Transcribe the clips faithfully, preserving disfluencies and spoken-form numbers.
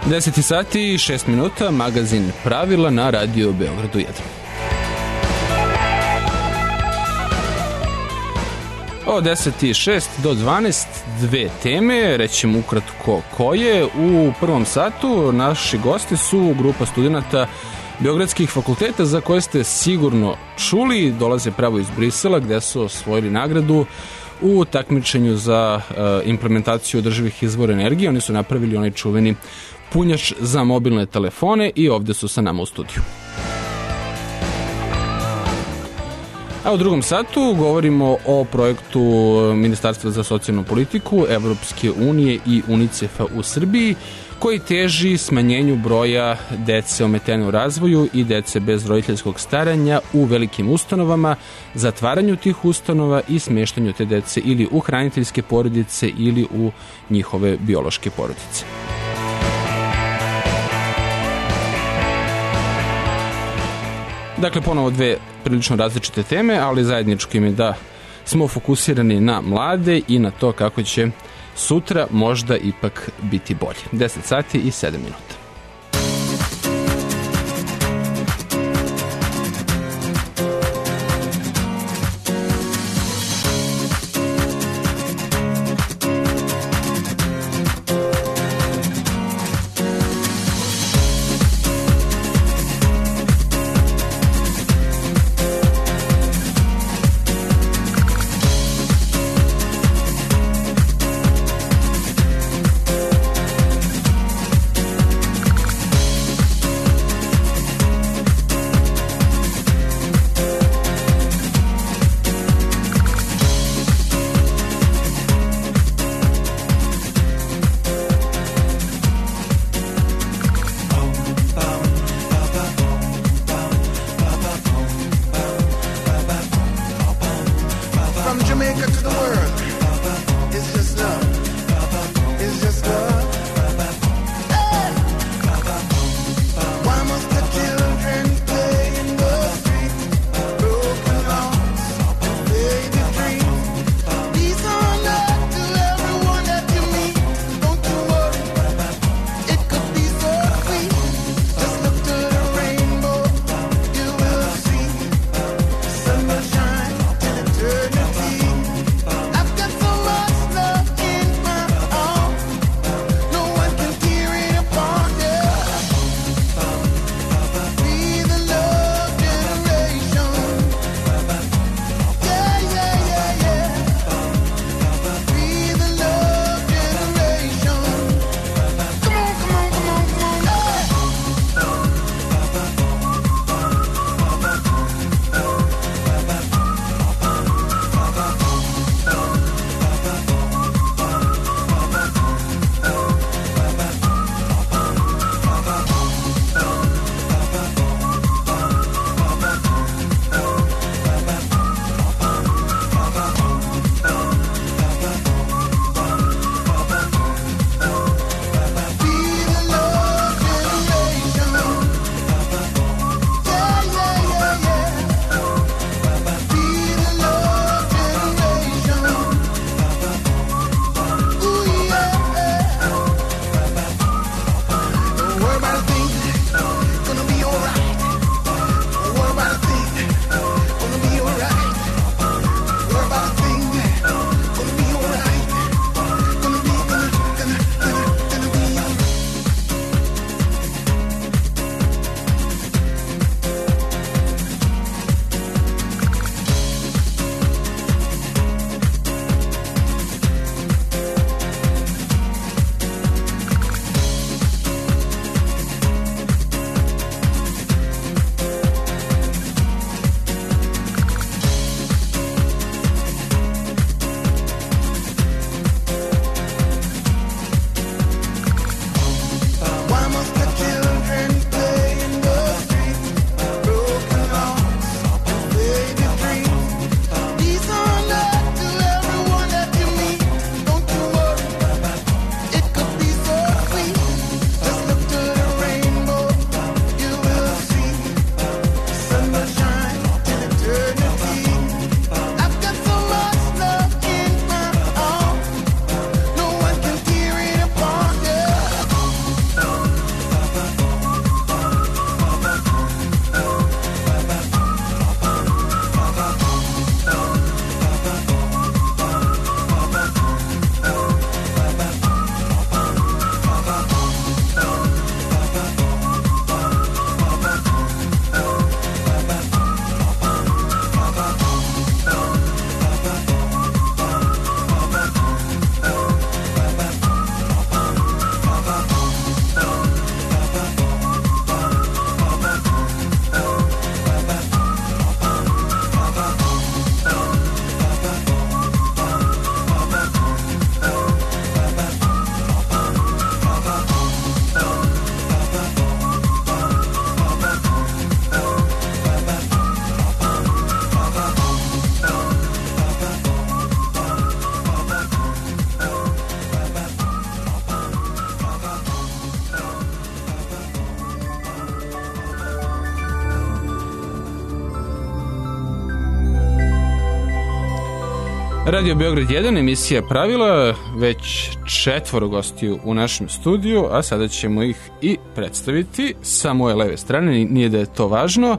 deset sati i šest minuta, magazin Pravila na Radio Beogradu jedan. Od deset i šest do dvanaest dve teme, rećemo ukratko koje. U prvom satu naši gosti su grupa studenta Beogradskih fakulteta za koje ste sigurno čuli, dolaze pravo iz Brisela gde su osvojili nagradu u takmičenju za uh, implementaciju održivih izvora energije. Oni su napravili onaj čuveni punjač za mobilne telefone i ovde su sa nama u studiju. A u drugom satu govorimo o projektu Ministarstva za socijalnu politiku, Evropske unije i UNICEF-a u Srbiji, koji teži smanjenju broja dece ometene u razvoju i dece bez roditeljskog staranja u velikim ustanovama, zatvaranju tih ustanova i smeštanju te dece ili u hraniteljske porodice ili u njihove biološke porodice. Dakle, ponovo dve prilično različite teme, ali zajedničko im je da smo fokusirani na mlade i na to kako će sutra možda ipak biti bolje. deset sati i sedam minuta. Radio Beograd jedan, emisija Pravila, već četvoro gostiju u našem studiju, a sada ćemo ih i predstaviti sa moje leve strane, nije da je to važno.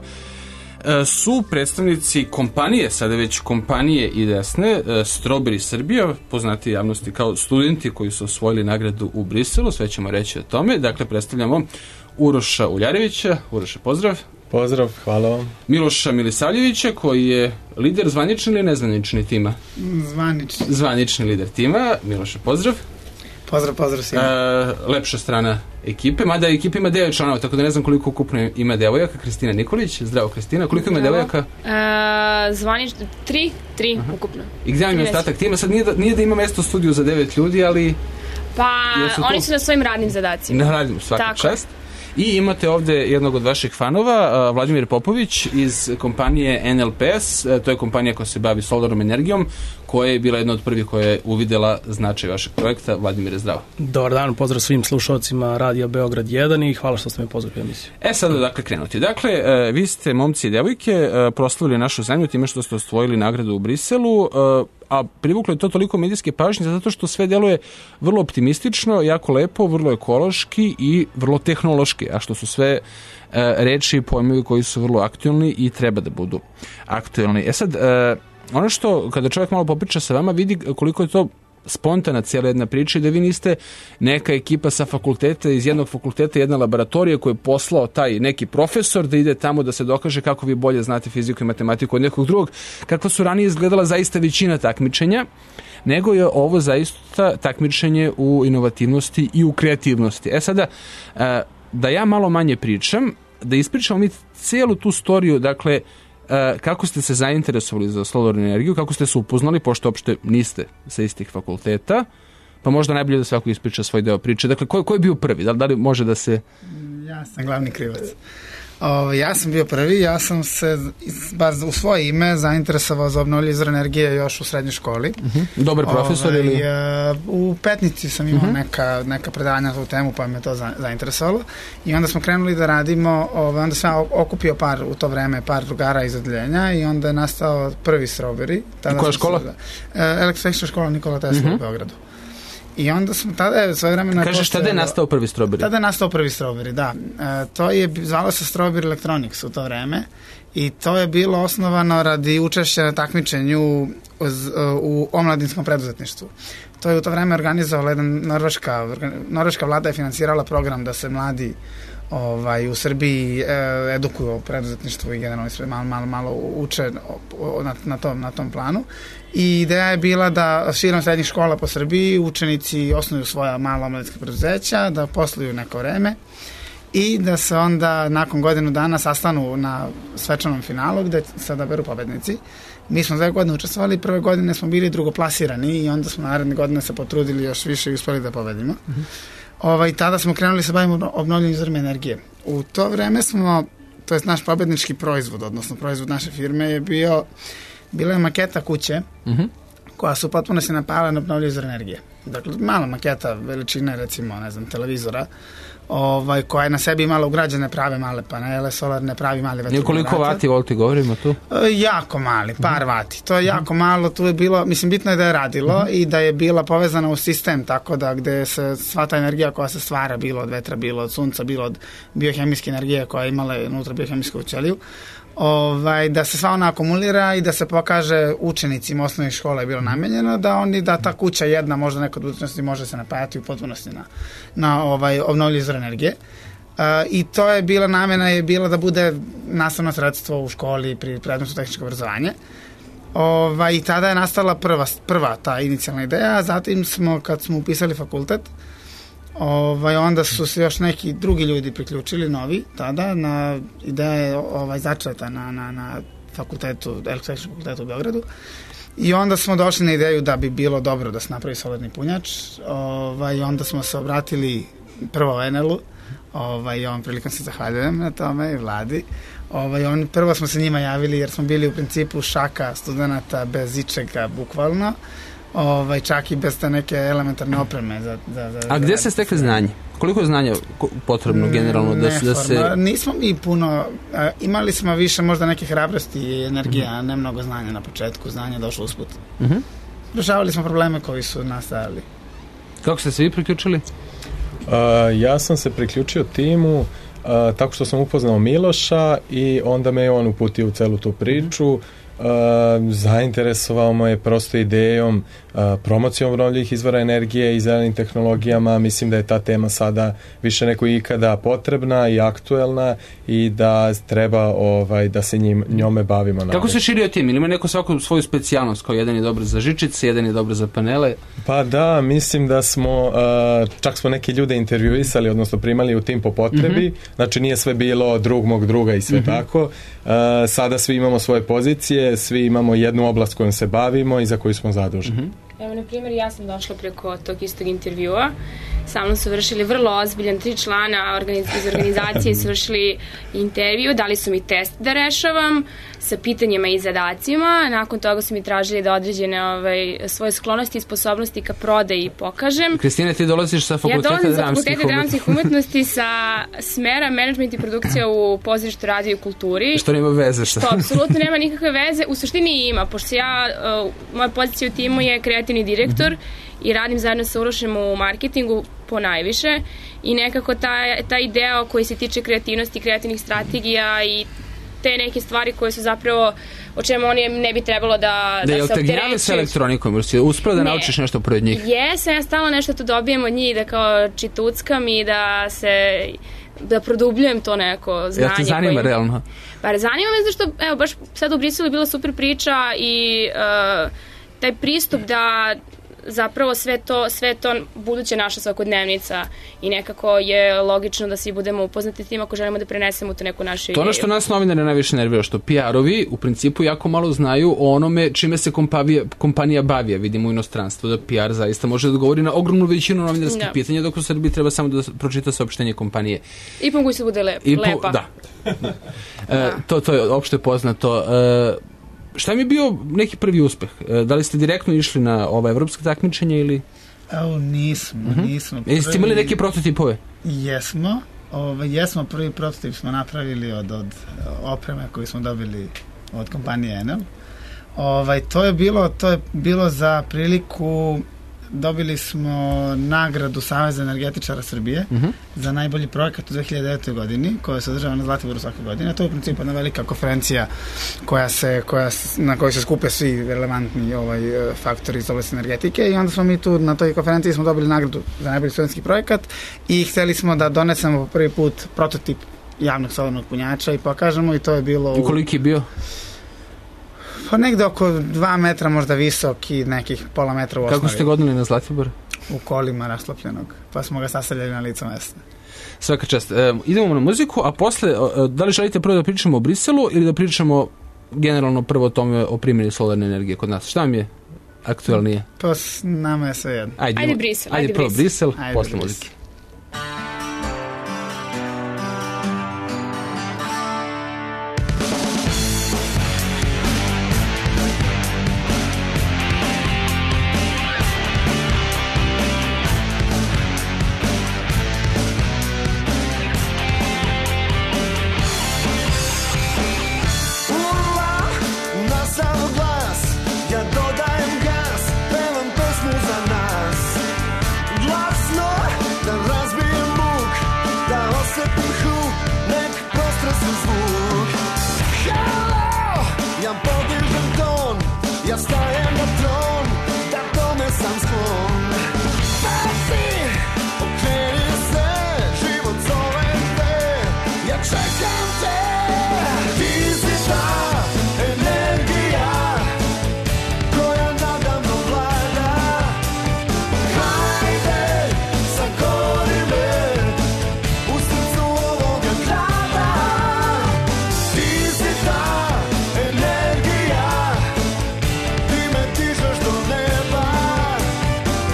Su predstavnici kompanije, sada već kompanije i desne, Strawberry Srbija, poznati javnosti kao studenti koji su osvojili nagradu u Briselu, sve ćemo reći o tome. Dakle, predstavljamo Uroša Uljarevića. Uroša, pozdrav. Pozdrav, hvala vam. Miloša Milisavljevića, koji je lider zvanični ili nezvanični tima? Zvanični. Zvanični lider tima. Miloša, pozdrav. Pozdrav, pozdrav svima. E, lepša strana ekipe, mada ekipa ima devet članova, tako da ne znam koliko ukupno ima devojaka. Kristina Nikolić, zdravo Kristina. Koliko ima Zdravo. devojaka? E, zvanično, tri, tri Aha. ukupno. I gdje vam je ostatak tima? Sad nije da, nije da ima mesto u studiju za devet ljudi, ali... Pa, su oni to... su na svojim radnim zadacima. Na radnim, svaka čast. I imate ovde jednog od vaših fanova, Vladimir Popović iz kompanije N L P S, to je kompanija koja se bavi solarnom energijom, koja je bila jedna od prvih koja je uvidela značaj vašeg projekta. Vladimir, zdravo. Dobar dan, pozdrav svim slušalcima Radija Beograd jedan i hvala što ste me pozvali u emisiju. E sada dakle krenuti. Dakle, vi ste momci i devojke proslavili našu zemlju time što ste osvojili nagradu u Briselu, a privuklo je to toliko medijske pažnje zato što sve deluje vrlo optimistično, jako lepo, vrlo ekološki i vrlo tehnološki, a što su sve reči i pojmovi koji su vrlo aktuelni i treba da budu aktuelni. E sad, ono što kada čovjek malo popriča sa vama vidi koliko je to spontana cijela jedna priča i da vi niste neka ekipa sa fakulteta, iz jednog fakulteta, jedna laboratorija koju je poslao taj neki profesor da ide tamo da se dokaže kako vi bolje znate fiziku i matematiku od nekog drugog, kakva su ranije izgledala zaista većina takmičenja, nego je ovo zaista takmičenje u inovativnosti i u kreativnosti. E sada, da ja malo manje pričam, da ispričamo mi cijelu tu storiju, dakle, kako ste se zainteresovali za solarnu energiju, kako ste se upoznali, pošto uopšte niste sa istih fakulteta, pa možda najbolje da svako ispriča svoj deo priče. Dakle, ko, ko je bio prvi? Da li, da li može da se... Ja sam glavni krivac. O, ja sam bio prvi, ja sam se bar u svoje ime zainteresovao za obnovljive izvore energije još u srednjoj školi. Uh-huh. Dobar profesor ili? Uh, u Petnici sam imao uh-huh. neka, neka predavanja na tu temu pa me to za, zainteresovalo i onda smo krenuli da radimo, ovaj, onda sam okupio par u to vreme par drugara iz odeljenja i onda je nastao prvi Strawberry. I koja škola? Uh, Elektrotehnička škola Nikola Tesla uh-huh. u Beogradu. I onda smo, tada je svoje vremena... Kažeš, tada je nastao prvi Strawberry? Tada je nastao prvi Strawberry, da. E, to je, zvalo se Strawberry Electronics u to vreme i to je bilo osnovano radi učešća na takmičenju uz, u omladinskom preduzetništvu. To je u to vreme organizovala jedan norveška, norveška vlada je finansirala program da se mladi ovaj, u Srbiji eh, edukuju o preduzetništvu i generalno malo, malo, malo uče na, na, tom, na tom planu. I ideja je bila da širom srednjih škola po Srbiji učenici osnuju svoja mala omladinska preduzeća, da posluju neko vreme i da se onda nakon godinu dana sastanu na svečanom finalu gde se odaberu pobednici. Mi smo dve godine učestvovali, prve godine smo bili drugoplasirani i onda smo naredne godine se potrudili još više i uspeli da pobedimo. Mm-hmm. Ovaj, tada smo krenuli se bavimo obnovljivim izvorima energije. U to vreme smo, to je naš pobednički proizvod, odnosno proizvod naše firme je bio, bila je maketa kuće mm-hmm. koja su potpuno se napala na obnovljive izvore energije. Dakle, mala maketa veličine, recimo, ne znam, televizora, ovaj, koja je na sebi imala ugrađene prave male panele, solarne, pravi mali vetrogenerator. Koliko vati, volti govorimo tu? E, jako mali, par vati. To je jako malo, tu je bilo, mislim, bitno je da je radilo uh-huh. i da je bila povezana u sistem, tako da gde se sva ta energija koja se stvara, bilo od vetra, bilo od sunca, bilo od biohemijske energije koja je imala unutra biohemijsku ćeliju, ovaj, da se sva ona akumulira i da se pokaže učenicima osnovnih škola je bilo namenjeno, da oni, da ta kuća jedna možda nekod budućnosti može se napajati u potpunosti na, na ovaj, obnovljive izvore energije. Uh, I to je bila namena, je bila da bude nastavno sredstvo u školi pri predmetu tehničko obrazovanje. Ovaj, I tada je nastala prva, prva ta inicijalna ideja, zatim smo, kad smo upisali fakultet, Ovaj, onda su se još neki drugi ljudi priključili, novi, tada, na ideja je ovaj, začeta na, na, na fakultetu, elektrotehničkom fakultetu u Beogradu. I onda smo došli na ideju da bi bilo dobro da se napravi solarni punjač. Ovaj, onda smo se obratili prvo en el u, ovaj, i ovom prilikom se zahvaljujem na tome i vladi. Ovaj, on, prvo smo se njima javili jer smo bili u principu šaka studenta bez ičega, bukvalno. Ovaj, čak i bez te neke elementarne opreme. Za, za, za, A gde se stekli znanje? Koliko je znanja potrebno generalno da, da se... Nismo mi puno, a, imali smo više možda neke hrabrosti i energije, a ne mnogo znanja na početku, znanje je došlo usput. Uh-huh. rešavali smo probleme koji su nastajali. Kako ste se vi priključili? Uh, ja sam se priključio timu uh, tako što sam upoznao Miloša i onda me je on uputio u celu tu priču. Uh, zainteresovao me je prosto idejom, uh, promocijom obnovljivih izvora energije i zelenim tehnologijama. Mislim da je ta tema sada više nego ikada potrebna i aktuelna i da treba ovaj, da se njim, njome bavimo. Kako se širio tim? Ili ima neko svaku svoju specijalnost, kao jedan je dobar za žičice, jedan je dobar za panele? Pa da, mislim da smo, uh, čak smo neke ljude intervjuisali, odnosno primali u tim po potrebi, mm-hmm. znači nije sve bilo drug mog druga i sve mm-hmm. tako. Uh, sada svi imamo svoje pozicije, svi imamo jednu oblast kojom se bavimo i za koju smo zaduženi. Mm-hmm. Evo, na primjer, ja sam došla preko tog istog intervjua. Sa mnom su vršili vrlo ozbiljan, tri člana organiz, iz organizacije su vršili intervju, dali su mi test da rešavam sa pitanjima i zadacima. Nakon toga su mi tražili da određene ovaj, svoje sklonosti i sposobnosti ka prodaji pokažem. Kristina, ti dolaziš sa fakulteta ja dramskih umetnosti. dramskih umetnosti sa smera management i produkcija u pozorištu, radiju i kulturi. Što nema veze. Što, što apsolutno nema nikakve veze. U suštini ima, pošto ja, uh, moja pozicija u timu je kreativni direktor mm-hmm. i radim zajedno sa Urošem u marketingu po najviše i nekako taj, taj deo koji se tiče kreativnosti, kreativnih strategija i te neke stvari koje su zapravo o čemu oni ne bi trebalo da, da, da se opterećuju. Da li sa elektronikom? Jer si uspio da ne. naučiš nešto pored njih? Jesam, ja stalno nešto tu dobijem od njih, da kao čituckam i da se da produbljujem to neko znanje. Ja te zanima koje... realno? Pa zanima me zašto, evo, baš sad u Briselu je bila super priča i uh, taj pristup da zapravo sve to, sve to buduće naša svakodnevnica i nekako je logično da svi budemo upoznati s tim ako želimo da prenesemo tu neku našu ideju. To ono što nas novinare najviše nervira, što P R-ovi u principu jako malo znaju o onome čime se kompanija, kompanija bavi. Vidimo u inostranstvu da P R zaista može da odgovori na ogromnu većinu novinarskih da. pitanja, dok u Srbiji treba samo da pročita saopštenje kompanije. I pomogući se bude lep, I po, lepa. Da. da. E, to, to je opšte poznato. E, Šta mi je bio neki prvi uspeh? Da li ste direktno išli na ova evropska takmičenja ili? Evo, nismo, uh-huh. nismo. Prvi... Jeste imali neke prototipove? Jesmo. Ove, jesmo, prvi prototip smo napravili od, od opreme koju smo dobili od kompanije Enel. Ovaj, to je bilo, to je bilo za priliku, dobili smo nagradu Saveza energetičara Srbije uh-huh. za najbolji projekat u dve hiljade devete. godini, koja se održava na Zlatiboru svake godine. To je u principu jedna velika konferencija koja se, koja, na kojoj se skupe svi relevantni ovaj, faktori iz oblasti energetike i onda smo mi tu na toj konferenciji smo dobili nagradu za najbolji studentski projekat i hteli smo da donesemo prvi put prototip javnog solarnog punjača i pokažemo i to je bilo... I koliki je bio? Pa negde oko dva metra možda visok i nekih pola metra u osnovi. Kako ste ga odneli na Zlatibor? U kolima raslopljenog, pa smo ga sastavljali na licu mesta. Svaka čast. E, idemo na muziku, a posle, e, da li želite prvo da pričamo o Briselu ili da pričamo generalno prvo o tome o primjeni solarne energije kod nas? Šta vam je aktualnije? Pa s nama je sve jedno. Ajde, ajde Brisel. Ajde, ajde prvo Brisel, ajde posle Brisel. muzike. Ti me dižeš do neba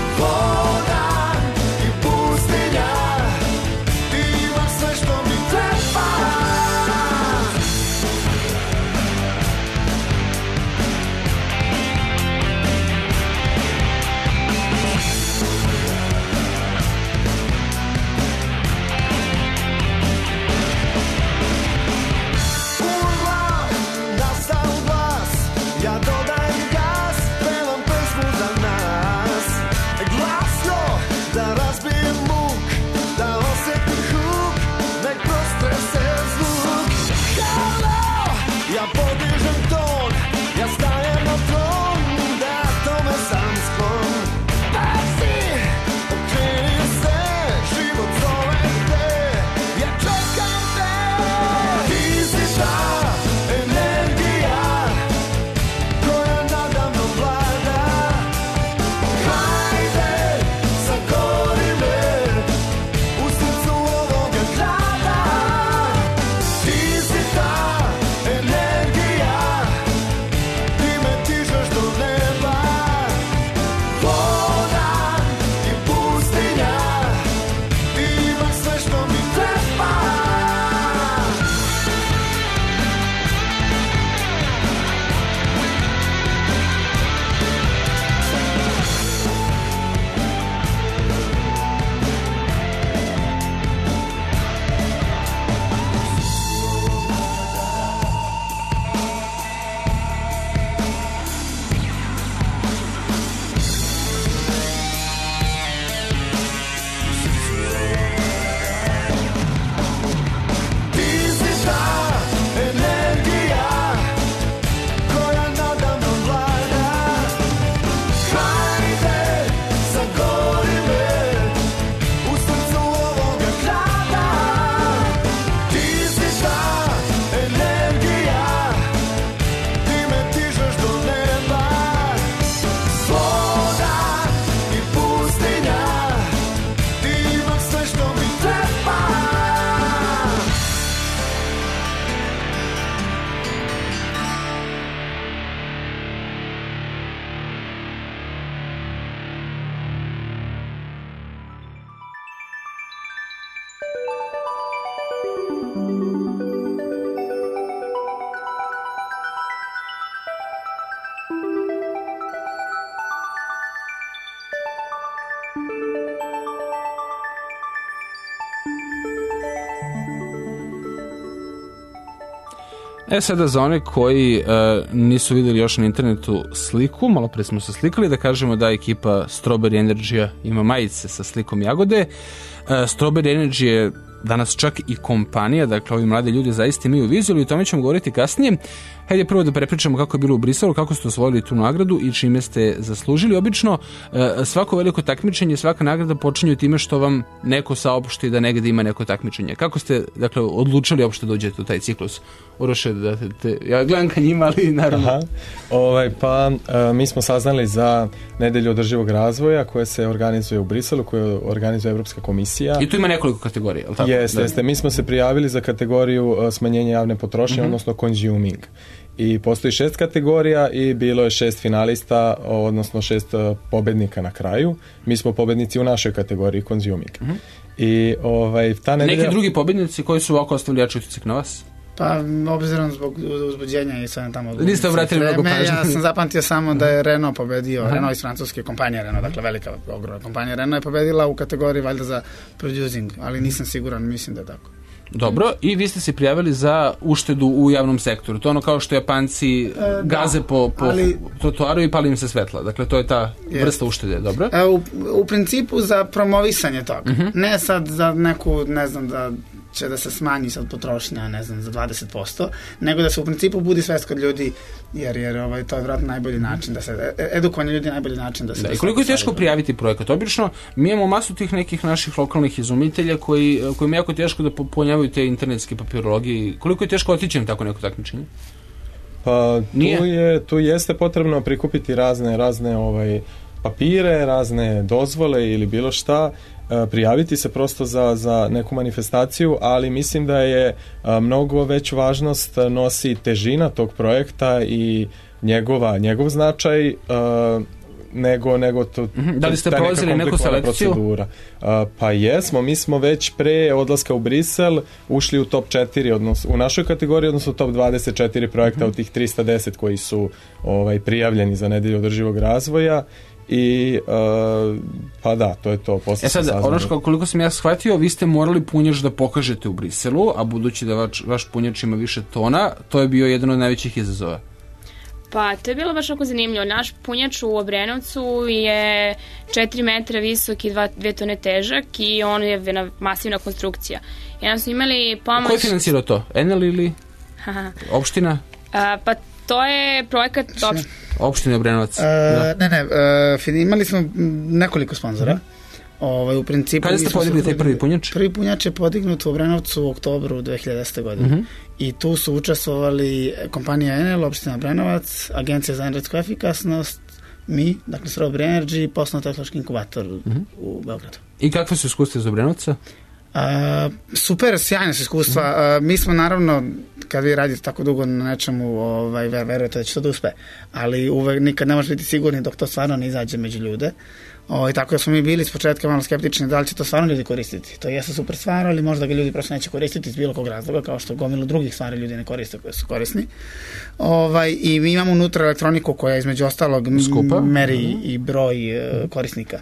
E sada za one koji uh, nisu vidjeli još na internetu sliku, malo pre smo se slikali, da kažemo da ekipa Strawberry Energy ima majice sa slikom jagode. Uh, Strawberry Energy je danas čak i kompanija, dakle ovi mladi ljudi zaista imaju viziju i o tome ćemo govoriti kasnije. Hajde prvo da prepričamo kako je bilo u Briselu, kako ste osvojili tu nagradu i čime ste zaslužili. Obično svako veliko takmičenje, svaka nagrada počinje time što vam neko saopšti da negde ima neko takmičenje. Kako ste, dakle, odlučili uopšte dođete u taj ciklus? Uroše, da te, te, ja gledam ka njima, ali naravno. Aha, ovaj, pa a, mi smo saznali za Nedelju održivog razvoja koja se organizuje u Briselu, koju organizuje Evropska komisija. I tu ima nekoliko kategorija, je li tako? Jeste, jeste. Mi smo se prijavili za kategoriju a, smanjenja javne potrošnje, mm-hmm. odnosno consuming. I postoji šest kategorija i bilo je šest finalista, odnosno šest pobednika na kraju. Mi smo pobednici u našoj kategoriji consuming. Mm-hmm. I ovaj ta nedelja... Neki drugi pobednici koji su ovako ostavili jači utisak na vas? Pa, obzirom zbog uzbuđenja i sve tamo... Niste obratili mnogo pažnje. Ja sam zapamtio samo da je Renault pobedio, Aha. Renault iz francuske kompanije Renault, dakle velika, ogromna kompanija Renault je pobedila u kategoriji valjda za producing, ali nisam siguran, mislim da je tako. Dobro, i vi ste se prijavili za uštedu u javnom sektoru. To ono kao što Japanci e, gaze da, po, po ali, trotoaru i pali im se svetla. Dakle, to je ta je. vrsta uštede, dobro? E, u, u principu za promovisanje toga. Uh-huh. Ne sad za neku, ne znam, da će da se smanji sad potrošnja, ne znam, za dvadeset posto, nego da se u principu budi svest kod ljudi, jer, jer ovaj, to je vjerojatno najbolji način da se, edukovanje ljudi je najbolji način da se... Da, i koliko je teško prijaviti projekat? Obično, mi imamo masu tih nekih naših lokalnih izumitelja koji, kojima je jako teško da popunjavaju te internetske papirologije. Koliko je teško otići na tako neko takmičenje? Pa, tu, je, tu jeste potrebno prikupiti razne, razne ovaj, papire, razne dozvole ili bilo šta, prijaviti se prosto za, za neku manifestaciju, ali mislim da je a, mnogo veću važnost nosi težina tog projekta i njegova, njegov značaj a, nego, nego to, mm-hmm. Da li ste prolazili neku selekciju? Procedura. A, pa jesmo, mi smo već pre odlaska u Brisel ušli u top četiri, odnosno u našoj kategoriji, odnosno top dvadeset četiri projekta mm-hmm. od tih trista deset koji su ovaj, prijavljeni za Nedelju održivog razvoja. I uh, pa da, to je to. E sad, ono što koliko sam ja shvatio, vi ste morali punjač da pokažete u Briselu, a budući da vaš, vaš punjač ima više tona, to je bio jedan od najvećih izazova. Pa, to je bilo baš jako zanimljivo. Naš punjač u Obrenovcu je četiri metra visok i dve tone težak i on je jedna masivna konstrukcija. Jedan smo imali pomoć... Ko je financirao to? Enel ili opština? A, pa, to je projekat opština. Opštine Obrenovac. Uh, da. Ne, ne, uh, imali smo nekoliko sponzora. Mm. Ovaj, u principu... Kada ste podigli taj prvi punjač? Prvi punjač je podignut u Obrenovcu u oktobru dve hiljade desete. godine. Mm-hmm. I tu su učestvovali kompanija Enel, opština Obrenovac, Agencija za energetsku efikasnost, mi, dakle Strawberry Energy i poslovno-tehnološki inkubator mm-hmm. u Beogradu. I kakve su iskustva iz Obrenovca? Uh, super, sjajne su iskustva. Mm-hmm. Uh, mi smo naravno, kad vi radite tako dugo na nečemu, ovaj, verujete da će to da uspe, ali uvek nikad ne može biti sigurni dok to stvarno ne izađe među ljude. O, i tako da smo mi bili s početka malo skeptični da li će to stvarno ljudi koristiti. To jeste super stvar, ali možda ga ljudi prosto neće koristiti iz bilo kog razloga, kao što gomilu drugih stvari ljudi ne koriste koje su korisni. Ovaj, i mi imamo unutra elektroniku koja između ostalog Skupa. meri mm-hmm. i broj uh, korisnika.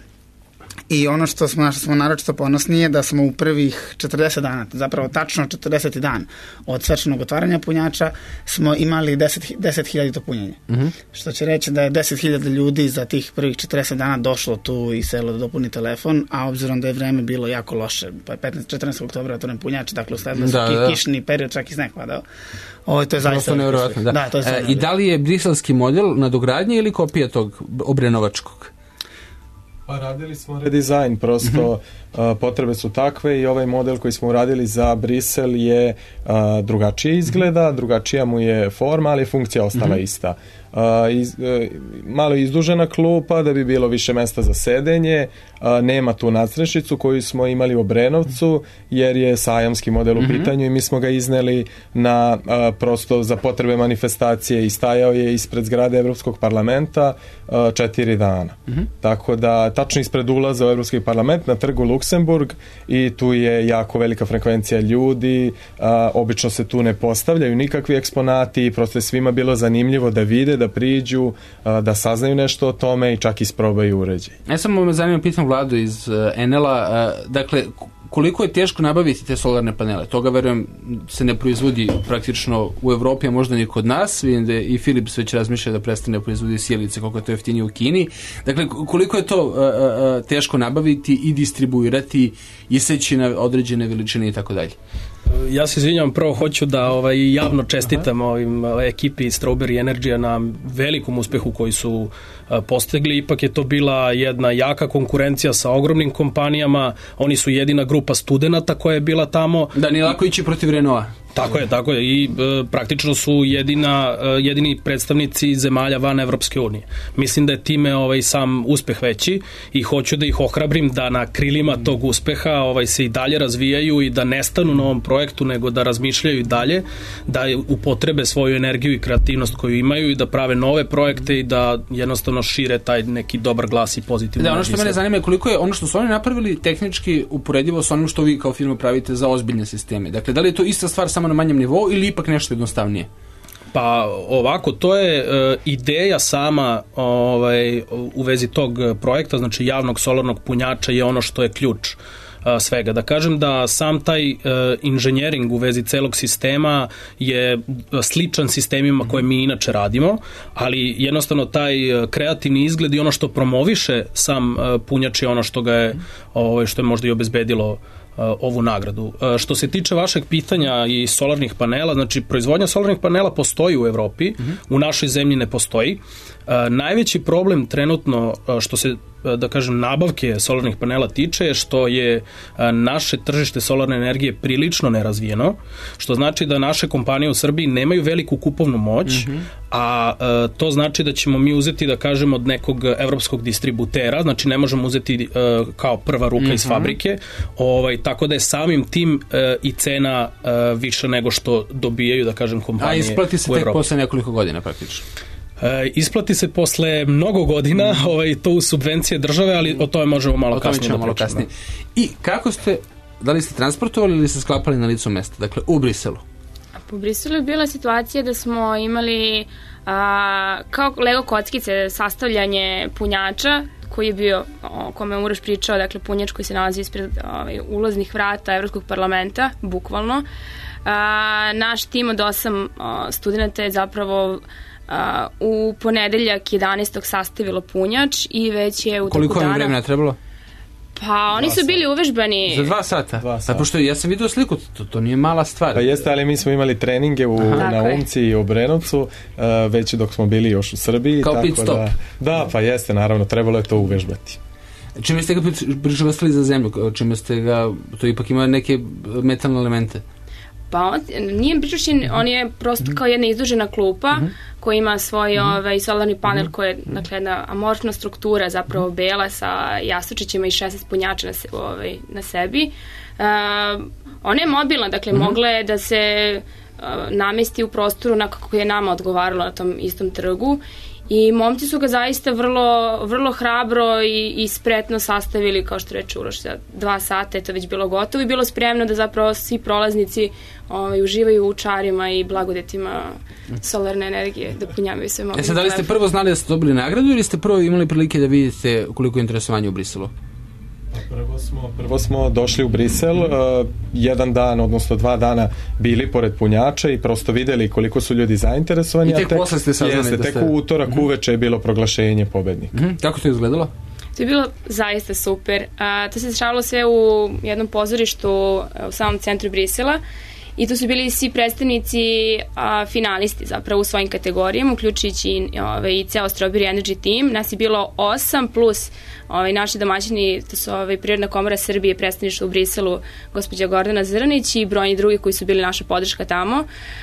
I ono što smo, što smo naročito ponosni je da smo u prvih četrdeset dana, zapravo tačno četrdeseti dan od svečanog otvaranja punjača, smo imali deset hiljada punjenje. Mm-hmm. Što će reći da je deset hiljada ljudi za tih prvih četrdeset dana došlo tu i selo da dopuni telefon, a obzirom da je vreme bilo jako loše, pa petnaestog četrnaestog oktobra otvoren punjač, dakle usledili su da, ki, da. kišni period, čak i sneg padao. Ovo, to je zaista nevjerojatno. Da. Da, to je e, I da li je briselski model nadogradnje ili kopija tog obrenovačkog? Pa radili smo redizajn, prosto mm-hmm. uh, potrebe su takve i ovaj model koji smo uradili za Brisel je uh, drugačije izgleda, drugačija mu je forma, ali je funkcija ostala mm-hmm. ista. Uh, iz, uh, malo izdužena klupa da bi bilo više mesta za sedenje, uh, nema tu nadstrešnicu koju smo imali u Obrenovcu jer je sajamski model u mm-hmm. pitanju i mi smo ga izneli na uh, prosto za potrebe manifestacije i stajao je ispred zgrade Evropskog parlamenta uh, četiri dana. Mm-hmm. Tako da tačno ispred ulaza u Evropski parlament na trgu Luksemburg i tu je jako velika frekvencija ljudi, a, obično se tu ne postavljaju nikakvi eksponati, prosto je svima bilo zanimljivo da vide, da priđu, a, da saznaju nešto o tome i čak isprobaju uređaj. Ja sam me zanimljivo pitam Vladu iz uh, Enela, uh, dakle koliko je teško nabaviti te solarne panele? Toga, verujem, se ne proizvodi praktično u Evropi, a možda ni kod nas. Vidim da i Philips već razmišlja da prestane proizvodi sjelice, koliko je to jeftinije u Kini. Dakle, koliko je to uh, uh, teško nabaviti i distribuirati, iseći na određene veličine i tako dalje? Ja se izvinjam, prvo hoću da ovaj, javno čestitam ovim ekipi Strawberry Energy na velikom uspehu koji su a, postigli. Ipak je to bila jedna jaka konkurencija sa ogromnim kompanijama. Oni su jedina grupa studenata koja je bila tamo. Da, nije lako ići protiv Renaulta. Tako je, tako je. I e, praktično su jedina, e, jedini predstavnici zemalja van Evropske unije. Mislim da je time ovaj, sam uspeh veći i hoću da ih ohrabrim da na krilima tog uspeha ovaj, se i dalje razvijaju i da ne stanu na ovom projektu, nego da razmišljaju i dalje, da upotrebe svoju energiju i kreativnost koju imaju i da prave nove projekte i da jednostavno šire taj neki dobar glas i pozitivno. Da, ono što mene zanima je koliko je ono što su oni napravili tehnički uporedivo sa onim što vi kao firma pravite za ozbiljne sisteme. Dakle, da li je to ista stvar samo na manjem nivou ili ipak nešto jednostavnije? Pa ovako, to je e, ideja sama ovaj, u vezi tog projekta, znači javnog solarnog punjača je ono što je ključ e, svega. Da kažem da sam taj e, inženjering u vezi celog sistema je sličan sistemima koje mi inače radimo, ali jednostavno taj kreativni izgled i ono što promoviše sam e, punjač je ono što ga je, ovaj, što je možda i obezbedilo ovu nagradu. Što se tiče vašeg pitanja i solarnih panela, znači proizvodnja solarnih panela postoji u Evropi, mm-hmm. u našoj zemlji ne postoji. Najveći problem trenutno što se, da kažem, nabavke solarnih panela tiče je što je naše tržište solarne energije prilično nerazvijeno, što znači da naše kompanije u Srbiji nemaju veliku kupovnu moć, mm-hmm. a to znači da ćemo mi uzeti, da kažem, od nekog evropskog distributera, znači ne možemo uzeti kao prva ruka mm-hmm. iz fabrike, ovaj, tako da je samim tim i cena više nego što dobijaju, da kažem, kompanije u Evropi. A isplati se tek posle nekoliko godina praktično? E, isplati se posle mnogo godina, mm. ovaj, to u subvencije države, ali o tome možemo malo kasnije da malo kasnije. I kako ste, da li ste transportovali ili ste sklapali na licu mesta, dakle u Briselu? Po Briselu je bila situacija da smo imali a, kao Lego kockice sastavljanje punjača koji je bio, o kome Uroš pričao, dakle punjač koji se nalazi ispred ovaj, ulaznih vrata Evropskog parlamenta, bukvalno. A, naš tim od osam a, studenta je zapravo Uh, u ponedeljak jedanaestog sastavilo punjač i već je u toku dana... Koliko je vremena trebalo? Pa oni su bili uvežbani... Za dva sata? Dva sata. Pa pošto ja sam vidio sliku, to, to nije mala stvar. Pa jeste, ali mi smo imali treninge u, na Umci i u Brenovcu, uh, već dok smo bili još u Srbiji. Kao tako pit stop. Da, da, pa jeste, naravno, trebalo je to uvežbati. Čime ste ga pričuvastili za zemlju? Čime ste ga... To ipak ima neke metalne elemente? Pa on nije pričušen, on je prosto kao jedna izdužena klupa mm-hmm. koja ima svoj mm-hmm. ovaj, solarni panel mm-hmm. koja je, dakle, jedna amorfna struktura, zapravo bela sa jastučićima i šesnaest punjača na, se, ovaj, na sebi. Uh, ona je mobilna, dakle mm-hmm. mogla je da se uh, namesti u prostoru na kako je nama odgovaralo na tom istom trgu. I momci su ga zaista vrlo, vrlo hrabro i, i spretno sastavili, kao što reče Uroš, za dva sata je to već bilo gotovo i bilo spremno da zapravo svi prolaznici ovaj, uživaju u čarima i blagodetima solarne energije, da punjavaju sve moguće. E sad, da li ste prvo znali da ste dobili nagradu ili ste prvo imali prilike da vidite koliko je interesovanje u Briselu? Prvo smo, prvo smo došli u Brisel, uh, jedan dan, odnosno dva dana bili pored punjača i prosto videli koliko su ljudi zainteresovani. I tek, tek posle ste saznali jeste, da ste... Tek u utorak mm-hmm. uveče je bilo proglašenje pobednika. Mm-hmm. Kako to je izgledalo? To je bilo zaista super. A, to se dešavalo sve u jednom pozorištu u samom centru Brisela i tu su bili svi predstavnici a, finalisti zapravo u svojim kategorijama, uključujući ovaj, i ceo Strawberry Energy team. Nas je bilo osam plus ovaj, naši domaćini, to su ovaj, Prirodna komora Srbije, predstavništvo u Briselu, gospođa Gordana Zrnić i brojni drugi koji su bili naša podrška tamo.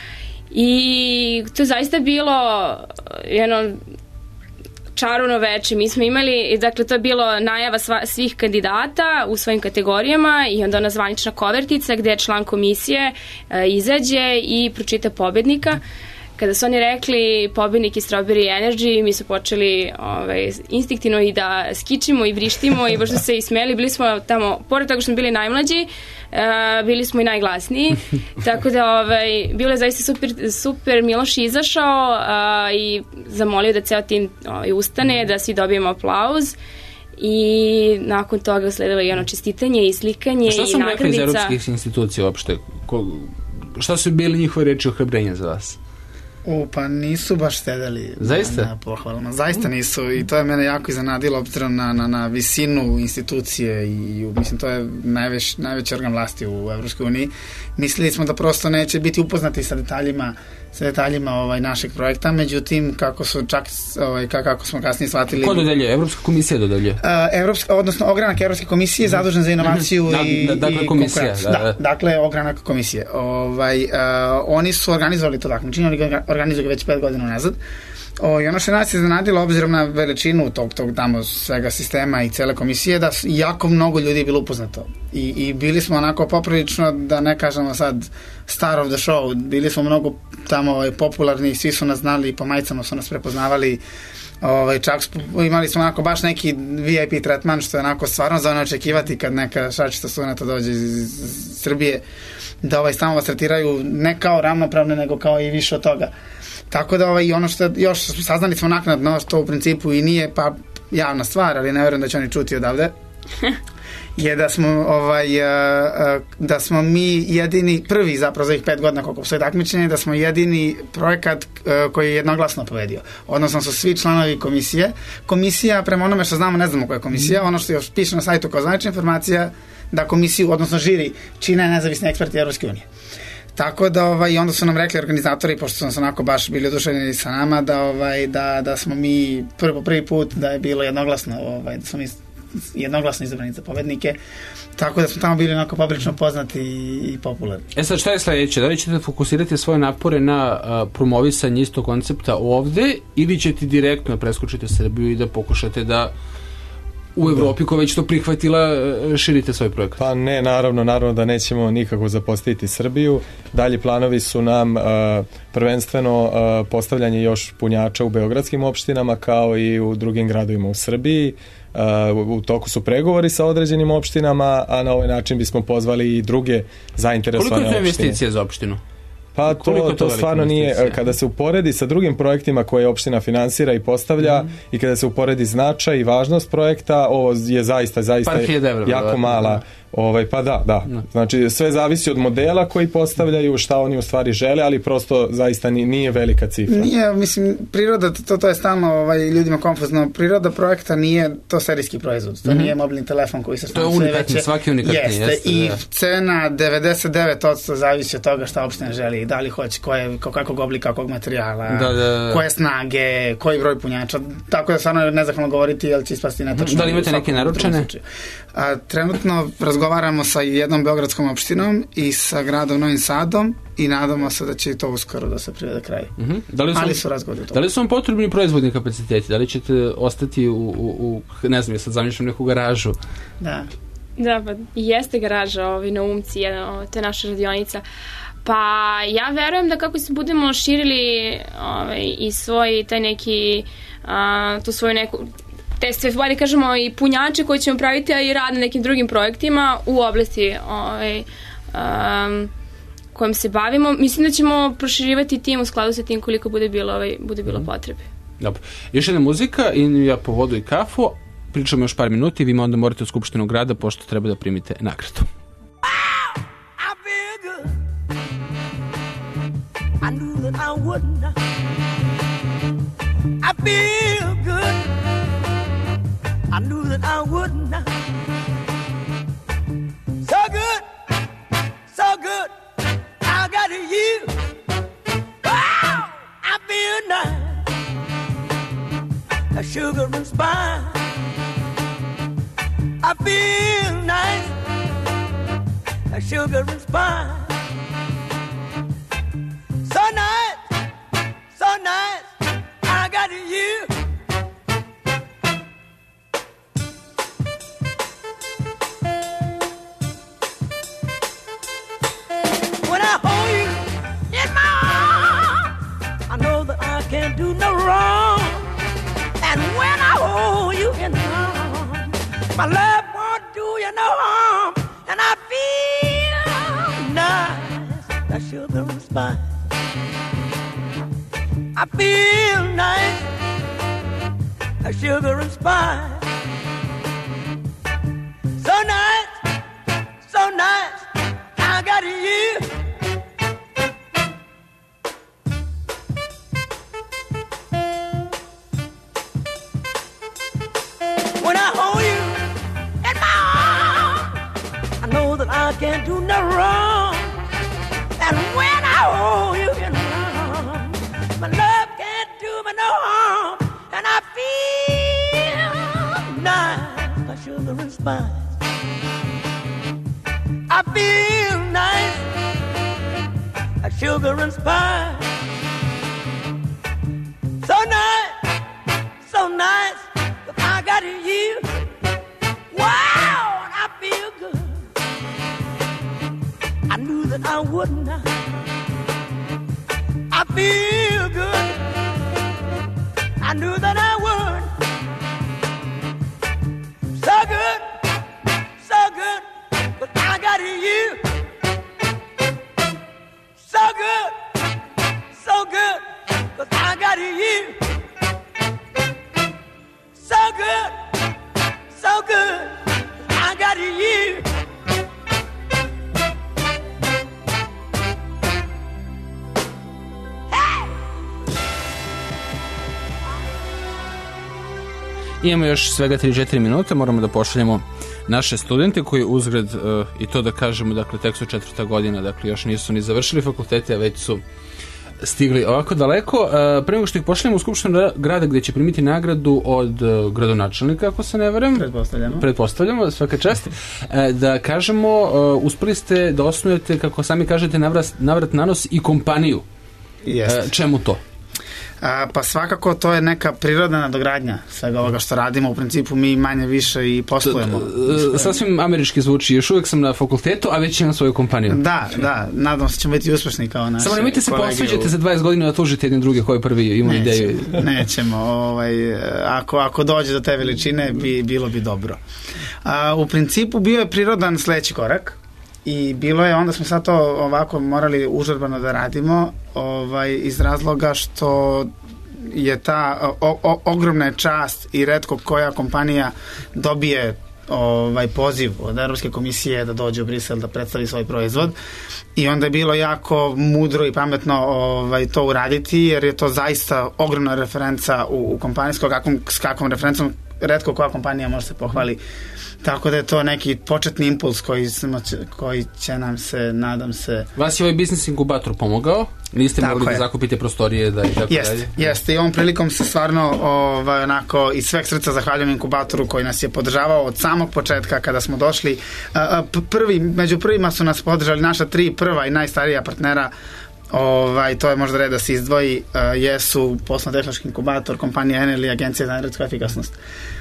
I to je zaista bilo jedno čarovno veče. Mi smo imali, dakle to je bilo najava sva, svih kandidata u svojim kategorijama i onda ona zvanična kovertica gde član komisije e, izađe i pročita pobednika. Kada su oni rekli pobednik iz Strawberry Energy, mi su počeli ovaj, instinktivno i da skičimo i vrištimo i baš su se ismeli. Bili smo tamo, pored toga što smo bili najmlađi, Uh, bili smo i najglasniji, tako da ovaj, bilo je zaista super, super. Miloš izašao uh, i zamolio da ceo tim ovaj, ustane, da svi dobijemo aplauz i nakon toga usledilo i ono čestitanje i slikanje i nagradica. Šta sam rekla iz evropskih institucija uopšte? Ko, šta su bili njihove reči ohrabrenja za vas? U, pa nisu baš štedeli Zaista? na pohvalama. Zaista nisu i to je mene jako iznenadilo obzirom na, na, na visinu institucije i mislim to je najveć, najveći organ vlasti u Evropskoj uniji. Mislili smo da prosto neće biti upoznati sa detaljima sa detaljima ovaj, našeg projekta, međutim kako su čak ovaj, kako smo kasnije shvatili... Ko dodeljuje? Evropska komisija dodeljuje? Uh, Evropska, odnosno ogranak Evropske komisije zadužen za inovaciju da, i, da, dakle, i komisija, da, da, dakle, ogranak komisije. Ovaj, uh, oni su organizovali to takmičenje, oni ga organizuju već pet godina nazad. O, I ono što nas je iznenadilo obzirom na veličinu tog, tog tamo svega sistema i cele komisije, da jako mnogo ljudi je bilo upoznato. I, i bili smo onako poprilično, da ne kažemo sad star of the show, bili smo mnogo tamo ovaj, popularni, svi su nas znali i po majicama su nas prepoznavali. Ovaj, čak imali smo onako baš neki V I P tretman, što je onako stvarno za ono očekivati kad neka šačica studenta dođe iz, iz Srbije, da ovaj, stalno vas tretiraju ne kao ravnopravne, nego kao i više od toga. Tako da ovaj, ono što još saznali smo naknadno, što u principu i nije pa javna stvar, ali ne vjerujem da će oni čuti odavde, je da smo, ovaj, da smo mi jedini, prvi zapravo za ih pet godina koliko postoje takmičenje, da smo jedini projekat koji je jednoglasno povedio. Odnosno su svi članovi komisije. Komisija, prema onome što znamo, ne znamo koja je komisija, ono što još piše na sajtu kao zvanična informacija, da komisiju, odnosno žiri, čine nezavisni eksperti Evropske unije. Tako da ovaj onda su nam rekli organizatori, pošto su nas onako baš bili oduševljeni sa nama, da ovaj da da smo mi prvo prvi put da je bilo jednoglasno, ovaj da smo mi jednoglasno izabrani za pobednike. Tako da smo tamo bili onako poprilično poznati i, i popularni. E sad, šta je sledeće? Da li ćete fokusirati svoje napore na a, promovisanje istog koncepta ovde ili ćete direktno preskočiti Srbiju i da pokušate da u Evropi koja već to prihvatila širite svoj projekat? Pa ne, naravno, naravno da nećemo nikako zapostaviti Srbiju. Dalji planovi su nam uh, prvenstveno uh, postavljanje još punjača u beogradskim opštinama kao i u drugim gradovima u Srbiji. Uh, u toku su pregovori sa određenim opštinama, a na ovaj način bismo pozvali i druge zainteresovane opštine. Koliko je to investicija za opštinu? Pa to, to, to stvarno nije, kada se uporedi sa drugim projektima koje opština finansira i postavlja mm. i kada se uporedi značaj i važnost projekta, ovo je zaista, zaista evra, jako da, mala. Da. Ovaj, pa da, da. No. Znači sve zavisi od modela koji postavljaju, šta oni u stvari žele, ali prosto zaista nije velika cifra. Nije, mislim, priroda, to, to je stalno ovaj, ljudima konfuzno, priroda projekta nije to serijski proizvod, to mm-hmm. nije mobilni telefon koji se to je unikatni, svaki unikatni jeste, jeste i da. Cena devedeset devet posto zavisi od toga šta opština želi, da li hoće, koje, kakvog oblika, kakvog materijala, da, da, da. koje snage, koji broj punjača, tako da stvarno nezahvalno govoriti, jer će ispasti netačno. Da li imate neke naručene? A, trenutno razgovaramo sa jednom beogradskom opštinom i sa gradom Novim Sadom i nadamo se da će to uskoro da se privede kraju. Uh-huh. Da li su, ali su razgovori o tome. Da li su vam potrebni proizvodni kapaciteti? Da li ćete ostati u, u, u ne znam, ja sad zamišljam neku garažu? Da. Da, pa jeste garaža ovi na Umci, jedna, to je naša radionica. Pa ja verujem da kako se budemo širili ovaj, i svoj taj neki a, tu svoju neku te sve, bolje kažemo, i punjače koje ćemo praviti, a i rad na nekim drugim projektima u oblasti ovaj, um, kojim se bavimo. Mislim da ćemo proširivati tim u skladu sa tim koliko bude bilo, ovaj, bude bilo potrebe. Dobro. Još jedna muzika i ja po vodu i kafu. Pričamo još par minuti i vi onda morate u Skupštinu grada pošto treba da primite nagradu. I knew that I wouldn't. I feel good. I knew that I wouldn't. So good, so good. I got you. Wow, I feel nice. A sugar and spice. I feel nice. A sugar and spice. So nice, so nice, I got you. When I hold you in my arms, I know that I can't do no wrong. And when I hold you in my arms, my love won't do you no harm. And I feel nice, that sugar and spice. I feel nice, a sugar and spice. can't do no wrong. And when I hold you in my arms, my love can't do me no harm. And I feel nice, like sugar and spice. I feel nice, like sugar and spice. So nice, so nice, if I got you. Wow, I feel good. I knew that I would not. I feel good. I knew that I would. So good, so good, but I got you. So good, so good, but I got you. So good, so good, I got you. Imamo još svega tri do četiri minuta, moramo da pošaljemo naše studente koji uzgred, uh, i to da kažemo, dakle, tek su četvrta godina, dakle, još nisu ni završili fakultete, a već su stigli ovako daleko. Uh, pre nego što ih pošaljemo u Skupštinu grada gde će primiti nagradu od uh, gradonačelnika, ako se ne varam. Pretpostavljamo. Pretpostavljamo, svaka čast. Uh, da kažemo, uh, uspeli ste da osnujete, kako sami kažete, navrat, navrat nanos i kompaniju. Jeste. Uh, čemu to? A, pa svakako to je neka prirodna nadogradnja svega ovoga što radimo. U principu mi manje više i poslujemo. Sasvim američki zvuči. Još uvijek sam na fakultetu, a već imam svoju kompaniju. Da, da. Nadam se ćemo biti uspešni kao naše. Samo nemojte se posveđati u... za dvadeset godina da tužite jedni druge koji prvi imaju ideju. Nećemo. Ovaj, ako, ako dođe do te veličine, bi, bilo bi dobro. A, u principu bio je prirodan sledeći korak. I bilo je, onda smo sad to ovako morali užurbano da radimo, ovaj, iz razloga što je ta o, o, ogromna čast i retko koja kompanija dobije ovaj poziv od Evropske komisije da dođe u Brisel da predstavi svoj proizvod, i onda je bilo jako mudro i pametno ovaj, to uraditi, jer je to zaista ogromna referenca u, u kompanijskog, kakvom, s kakvom referencom retko koja kompanija može se pohvali. Tako da je to neki početni impuls koji, koji će nam se, nadam se... Vas je ovaj biznis inkubator pomogao? Niste tako mogli je. da zakupite prostorije da i tako jest, dalje? Jeste, i ovom prilikom se stvarno ovaj, onako iz sveg srca zahvaljujem inkubatoru koji nas je podržavao od samog početka kada smo došli. Prvi, među prvima su nas podržali naša tri prva i najstarija partnera. Ovaj, to je možda red da se izdvoji, uh, jesu poslovno-tehnološki inkubator, kompanija Enel i Agencija za energetsku efikasnost.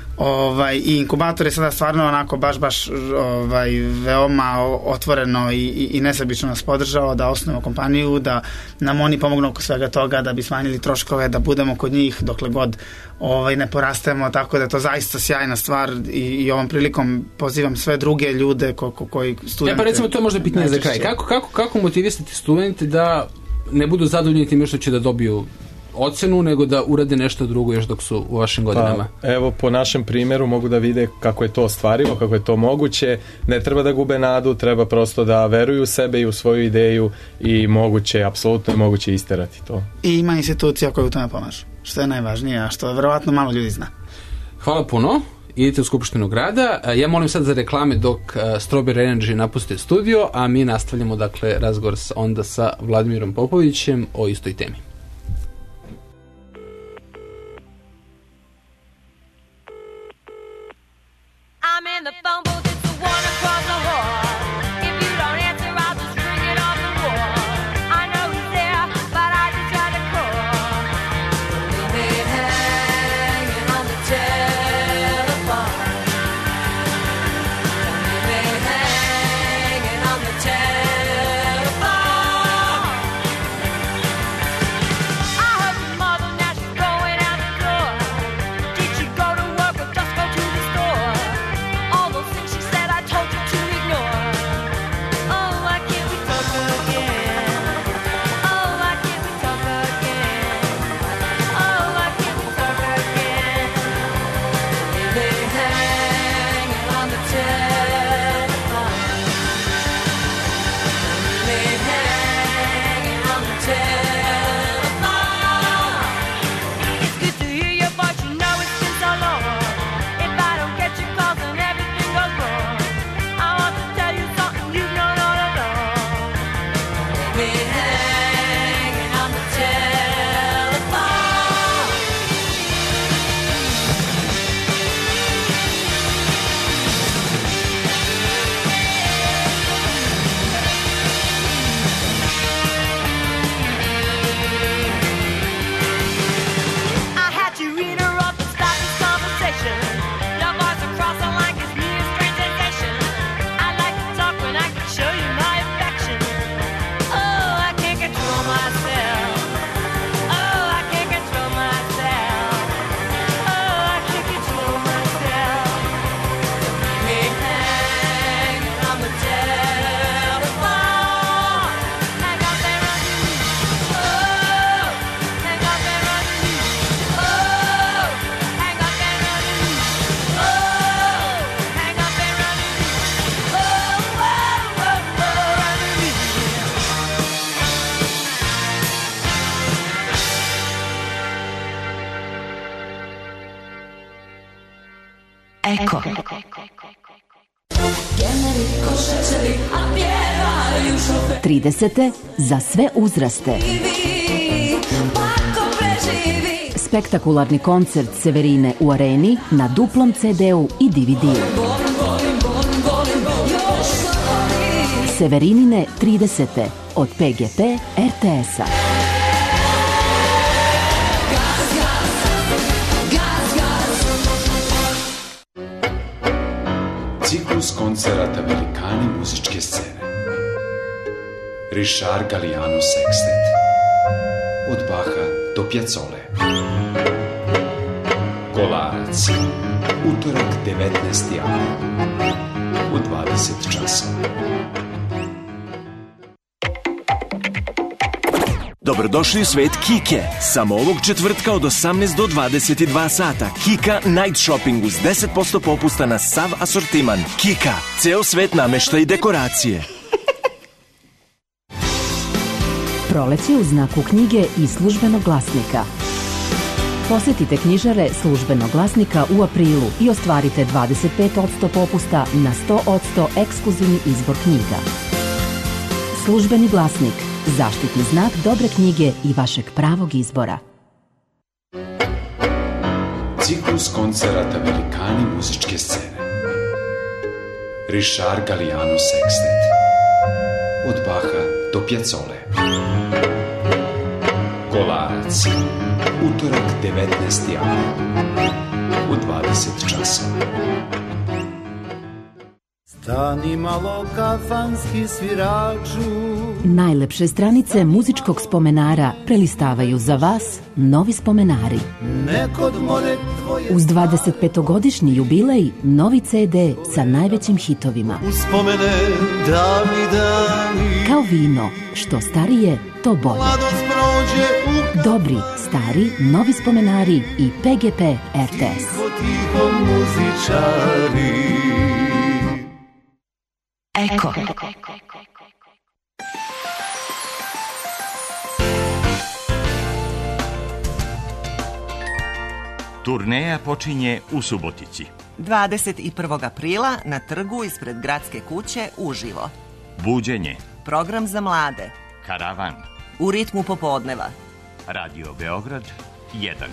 Ovaj, i inkubator je sada stvarno onako baš baš ovaj, veoma otvoreno i, i, i nesebično nas podržao da osnovimo kompaniju, da nam oni pomognu oko svega toga, da bi smanjili troškove, da budemo kod njih dokle god ovaj, ne porastemo, tako da je to zaista sjajna stvar, i, i ovom prilikom pozivam sve druge ljude ko, ko, koji studente... Ja, pa recimo to je možda pitanje za kraj. Kako, kako, kako motivisati studente da ne budu zadovoljni time što će da dobiju ocenu, nego da urade nešto drugo još dok su u vašim godinama? Pa, evo, po našem primjeru mogu da vide kako je to ostvarivo, kako je to moguće. Ne treba da gube nadu, treba prosto da veruju u sebe i u svoju ideju, i moguće, apsolutno je moguće isterati to. I ima institucija koja u tome pomažu, što je najvažnije, a što verovatno malo ljudi zna. Hvala puno. Idite u Skupštinu grada. Ja molim sad za reklame dok Strawberry Energy napuste studio, a mi nastavljamo, dakle, razgovor onda sa Vladimirom Popovićem o istoj temi. I'm in the phone booth, it's the one across the hall. If you don't answer, I'll just ring it off the wall. I know he's there, but I just tried to call. Leave me hanging on the telephone. Leave me hanging on the telephone. I heard your mother, now she's going out the door. Did she go to work or just go to the store? All those things she Eko. Tridesete za sve uzraste. Spektakularni koncert Severine u Areni na duplom ce de-u i de ve de-u. Severinine tridesete od pe ge pe er te es-a. Ciklus koncerata velikani muzičke scene. Richard Galliano Sextet. Od Baha do Piazzole. Kolarac. Utorak devetnaesti april. U dvadeset časova. Dobrodošli u svet Kike. Samo ovog četvrtka od osamnaest do dvadeset dva sata. Kika Night Shopping uz deset posto popusta na sav asortiman. Kika, ceo svet namešta i dekoracije. Proleće u znaku knjige i Službenog glasnika. Posetite knjižare Službenog glasnika u aprilu i ostvarite dvadeset pet posto popusta na sto posto ekskluzivni izbor knjiga. Službeni glasnik, zaštitni znak dobre knjige i vašeg pravog izbora. Ciklus koncerata velikani muzičke scene. Richard Galliano Sextet. Od Baha do Piazzole. Kolarac. Utorak devetnaesti april. U dvadeset časova. Stani malo kafanski sviraču. Najlepše stranice muzičkog spomenara prelistavaju za vas novi spomenari. Uz dvadesetpetogodišnji jubilej novi ce de sa najvećim hitovima. Uspomene davni dani. Kao vino, što starije, to bolje. Dobri, stari, novi spomenari i pe ge pe er te es. Tiho muzičari. Eko. Turneja počinje u Subotici. dvadeset prvog aprila na trgu ispred gradske kuće uživo. Buđenje. Program za mlade. Karavan. U ritmu popodneva. Radio Beograd jedan.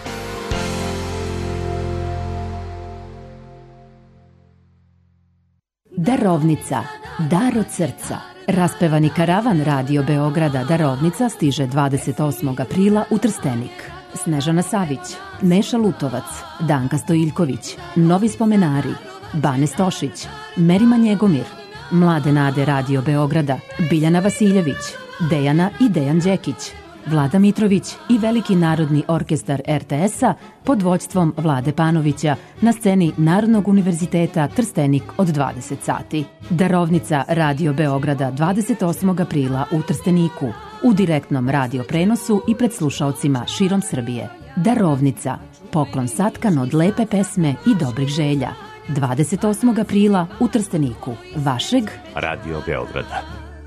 Darovnica, dar od srca. Raspevani karavan Radio Beograda Darovnica stiže dvadeset osmog aprila u Trstenik. Snežana Savić, Neša Lutovac, Danka Stojiljković, Novi spomenari, Bane Stošić, Merima Njegomir, Mlade nade Radio Beograda, Biljana Vasiljević, Dejana i Dejan Đekić, Vlada Mitrović i Veliki narodni orkestar er te es-a pod vođstvom Vlade Panovića na sceni Narodnog univerziteta Trstenik od dvadeset sati. Darovnica Radio Beograda dvadeset osmog aprila u Trsteniku u direktnom radio prenosu i pred slušaocima širom Srbije. Darovnica, poklon satkan od lepe pesme i dobrih želja. dvadeset osmog aprila u Trsteniku, vašeg Radio Beograda.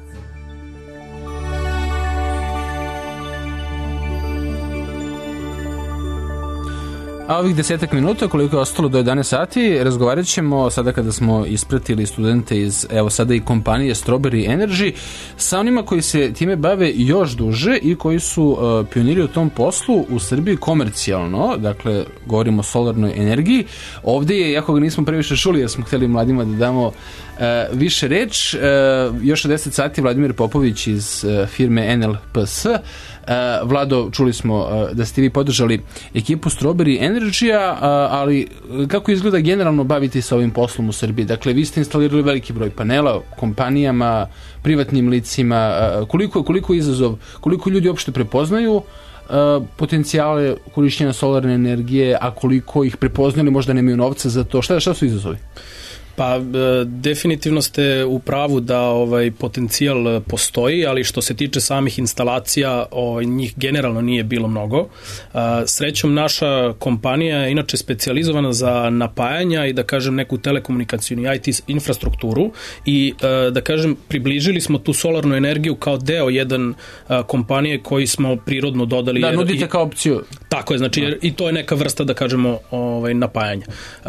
A ovih desetak minuta, koliko je ostalo do jedanaest sati, razgovarat ćemo sada kada smo ispratili studente iz, evo sada i kompanije Strawberry Energy, sa onima koji se time bave još duže i koji su uh, pioniri u tom poslu u Srbiji komercijalno, dakle govorimo o solarnoj energiji. Ovdje je, jako ga nismo previše čuli jer smo htjeli mladima da damo uh, više reč, uh, još od deset sati Vladimir Popović iz uh, firme en el pe es. Uh, Vlado, čuli smo uh, da ste vi podržali ekipu Strawberry Energy-a, uh, ali kako izgleda generalno baviti se ovim poslom u Srbiji? Dakle, vi ste instalirali veliki broj panela kompanijama, privatnim licima, uh, koliko, koliko izazov, koliko ljudi uopšte prepoznaju uh, potencijale korišćenja solarne energije, a koliko ih prepoznali možda nemaju novca za to? Šta, šta su izazovi? Pa definitivno ste u pravu da ovaj potencijal postoji, ali što se tiče samih instalacija, ovaj, njih generalno nije bilo mnogo. Srećom naša kompanija je inače specijalizovana za napajanja i da kažem neku telekomunikacijnu i I T infrastrukturu i da kažem približili smo tu solarnu energiju kao deo jedan kompanije koji smo prirodno dodali. Da, jer, nudite i, kao opciju. Tako je, znači jer, i to je neka vrsta da kažemo ovaj, napajanja.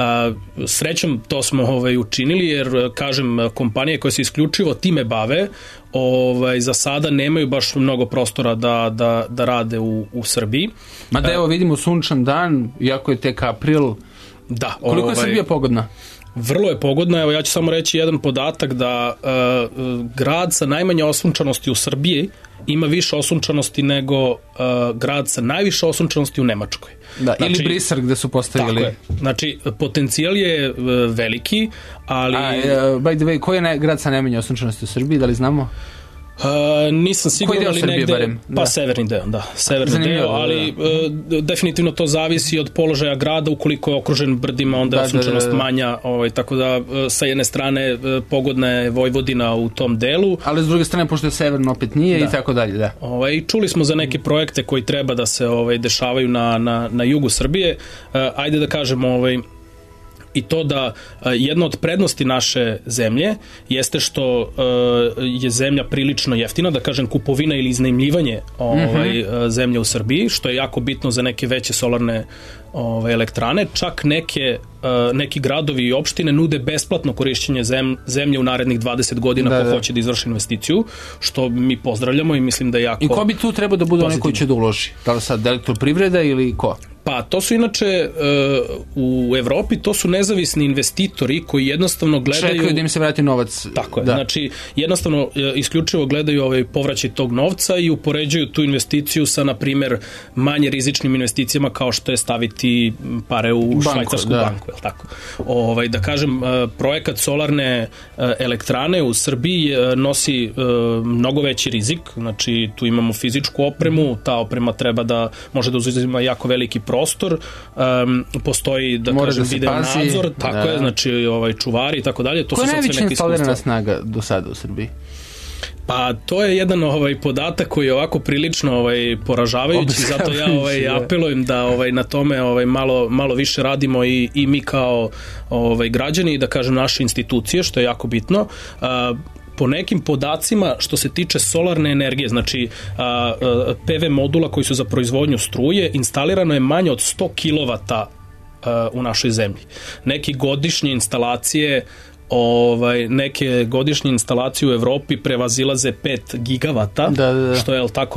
Srećom to smo ovaj, učinili jer kažem kompanije koje se isključivo time bave ovaj, za sada nemaju baš mnogo prostora da, da, da rade u, u Srbiji. Mada evo vidimo sunčan dan, iako je tek april. Da. Koliko je Srbija pogodna? Vrlo je pogodna, evo ja ću samo reći jedan podatak da uh, grad sa najmanje osunčanosti u Srbiji ima više osunčanosti nego uh, grad sa najviše osunčanosti u Nemačkoj. Da, znači, ili Brisel gde su postavili. Tako je. Znači, potencijal je uh, veliki, ali... A, uh, by the way, koji je ne, grad sa najmanje osunčanosti u Srbiji, da li znamo? Uh, nisam siguran, ali Srbije, negde, barem? pa Da. severni deo, da, severni Zanimljivo, deo, ali da. uh, definitivno to zavisi od položaja grada, ukoliko je okružen brdima, onda je Da, da, osunčanost da, da. manja, ovaj, tako da uh, sa jedne strane uh, pogodna je Vojvodina u tom delu. Ali s druge strane, pošto je severno opet nije Da. i tako dalje, da. Ovaj, čuli smo za neke projekte koji treba da se ovaj, dešavaju na, na, na jugu Srbije. Uh, ajde da kažemo ovaj, i to da uh, jedna od prednosti naše zemlje jeste što uh, je zemlja prilično jeftina, da kažem kupovina ili iznajmljivanje ovaj, mm-hmm. zemlje u Srbiji, što je jako bitno za neke veće solarne ovaj, elektrane. Čak neke, uh, neki gradovi i opštine nude besplatno korišćenje zem, zemlje u narednih dvadeset godina Da, ko da. hoće da izvrši investiciju, što mi pozdravljamo i mislim da je jako... I ko bi tu trebao da bude onaj koji pozitivno. će da uloži? Da li sad Elektroprivreda ili ko? Pa to su inače uh, u Evropi to su nezavisni investitori koji jednostavno gledaju... Čekaju da im se vrati novac. Tako je, da. znači jednostavno e, isključivo gledaju ovaj povraćaj tog novca i upoređuju tu investiciju sa, na primer, manje rizičnim investicijama kao što je staviti pare u Banku, švajcarsku da. banku, je li tako? Ovaj, da kažem, e, projekat solarne e, elektrane u Srbiji e, nosi e, mnogo veći rizik, znači tu imamo fizičku opremu, ta oprema treba da može da uzima jako veliki prostor, um, postoji da Mora kažem da se video pazi. nadzor, tako Da. je, znači ovaj čuvari i tako dalje. To Koja su je sad sve najveća neke instalirana iskustva. snaga do sada u Srbiji? Pa to je jedan ovaj podatak koji je ovako prilično ovaj poražavajući, zato ja ovaj da. apelujem da ovaj na tome ovaj malo malo više radimo i i mi kao ovaj građani, da kažem naše institucije, što je jako bitno. A, po nekim podacima što se tiče solarne energije, znači a, a, P V modula koji su za proizvodnju struje, instalirano je manje od sto kilovata a, u našoj zemlji. Neki godišnje instalacije ovaj neke godišnje instalacije u Evropi prevazilaze pet gigavata, da, da, da. što je al tako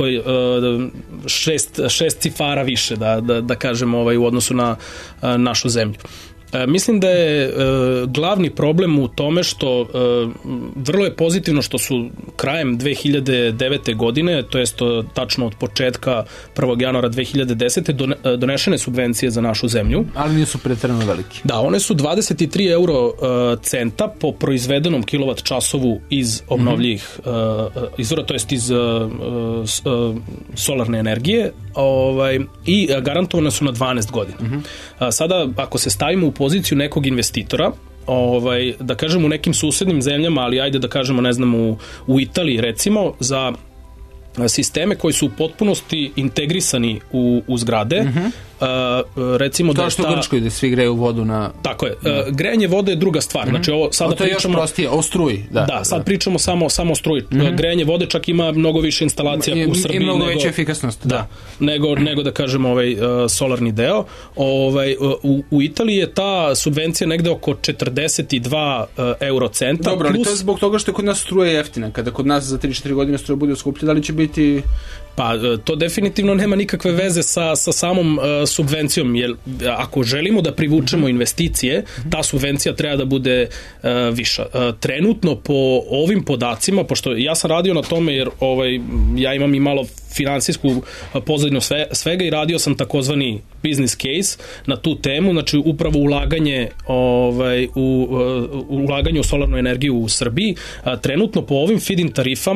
šest šest cifara više da da da kažemo ovaj u odnosu na našu zemlju. E, mislim da je e, glavni problem u tome što e, vrlo je pozitivno što su krajem dve hiljade devete godine, to jest tačno od početka prvog januara dve hiljade desete done, donešene subvencije za našu zemlju. Ali nisu preterano veliki. Da, one su dvadeset tri euro centa po proizvedenom kilovat časovu iz obnovljivih mm-hmm. izvora, to jest iz solarne energije, ovaj, i garantovane su na dvanaest godina. Mm-hmm. Sada, ako se stavimo u poziciju nekog investitora, ovaj, da kažem u nekim susednim zemljama, ali ajde da kažemo, ne znam, u, u Italiji recimo, za sisteme koji su u potpunosti integrisani u, u zgrade, mm-hmm. Uh, recimo to da što u Grčkoj da svi greju vodu na... Tako je. Uh, grejanje vode je druga stvar. Mm-hmm. Znači ovo sada o, to je pričamo... još prostije, o struji. Da, da sad da. pričamo samo, samo o struji. Mm-hmm. Grejanje vode čak ima mnogo više instalacija I, u Srbiji. I mnogo nego, veća efikasnost. Da. da nego, nego da kažemo ovaj, uh, solarni deo. Ovaj, u, u Italiji je ta subvencija negde oko četrdeset dva uh, euro centa. Dobro, plus... ali to je zbog toga što je kod nas struja jeftina. Kada kod nas za tri četiri godine struja bude skuplja, da li će biti... Pa to definitivno nema nikakve veze sa, sa samom uh, subvencijom, jer ako želimo da privučemo investicije, ta subvencija treba da bude uh, viša. Uh, trenutno po ovim podacima, pošto ja sam radio na tome, jer ovaj, ja imam i malo finansijsku pozadinu sve, svega i radio sam takozvani business case na tu temu, znači upravo ulaganje ovaj, u, uh, ulaganje u solarnu energiju u Srbiji. Uh, trenutno po ovim feed-in tarifama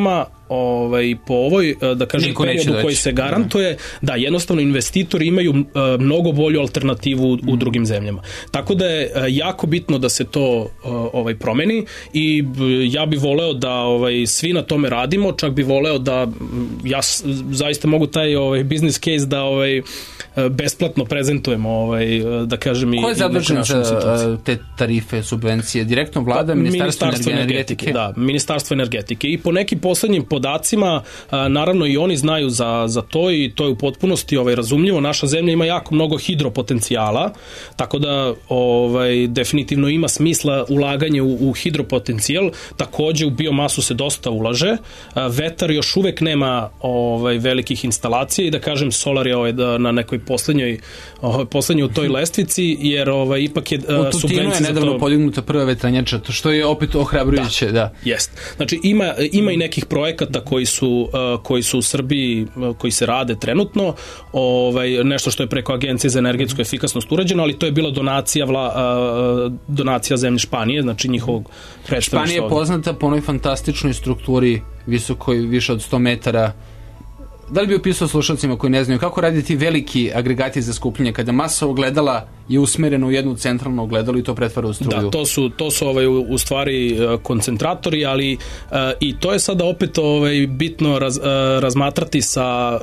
ovaj, po ovoj, da kažem, Niko neće periodu doći. koji se garantuje, da, jednostavno investitori imaju uh, mnogo bolju alternativu u, u drugim zemljama. Tako da je uh, jako bitno da se to uh, ovaj promeni i uh, ja bih voleo da ovaj svi na tome radimo, čak bih voleo da ja s, zaista mogu taj ovaj business case da ovaj uh, besplatno prezentujemo, ovaj uh, da kažem i ko je zadužen za za te tarife, subvencije? Direktno vlada, pa, Ministarstvo, Ministarstvo energetike? energetike? Da, Ministarstvo energetike. I po nekim poslednjim podacima, a, naravno i oni znaju za, za to i to je u potpunosti ovaj, razumljivo. Naša zemlja ima jako mnogo hidropotencijala, tako da ovaj, definitivno ima smisla ulaganje u, u hidropotencijal. Takođe u biomasu se dosta ulaže. A, vetar još uvek nema ovaj, velikih instalacija i da kažem solar je ovaj, da, na nekoj poslednjoj, ovaj, poslednjoj u toj lestvici, jer ovaj, ipak je u Tutinu je nedavno podignuta prva vetranjača, to što je opet ohrabrujuće, da. da. Jest. Znači ima, ima i nekih projekata koji su, uh, koji su u Srbiji, uh, koji se rade trenutno, ovaj, nešto što je preko Agencije za energetsku efikasnost urađeno, ali to je bila donacija, vla, uh, donacija zemlje Španije, znači njihovog predstavništva. Španija je poznata po onoj fantastičnoj strukturi visokoj, više od sto metara. Da li bi opisao slušalcima koji ne znaju kako raditi veliki agregati za skupljanje kada masa ogledala je usmerena u jednu centralno ogledalo i to pretvara u struju? Da, to su, to su ovaj, u, u stvari koncentratori, ali uh, i to je sada opet ovaj, bitno raz, uh, razmatrati sa,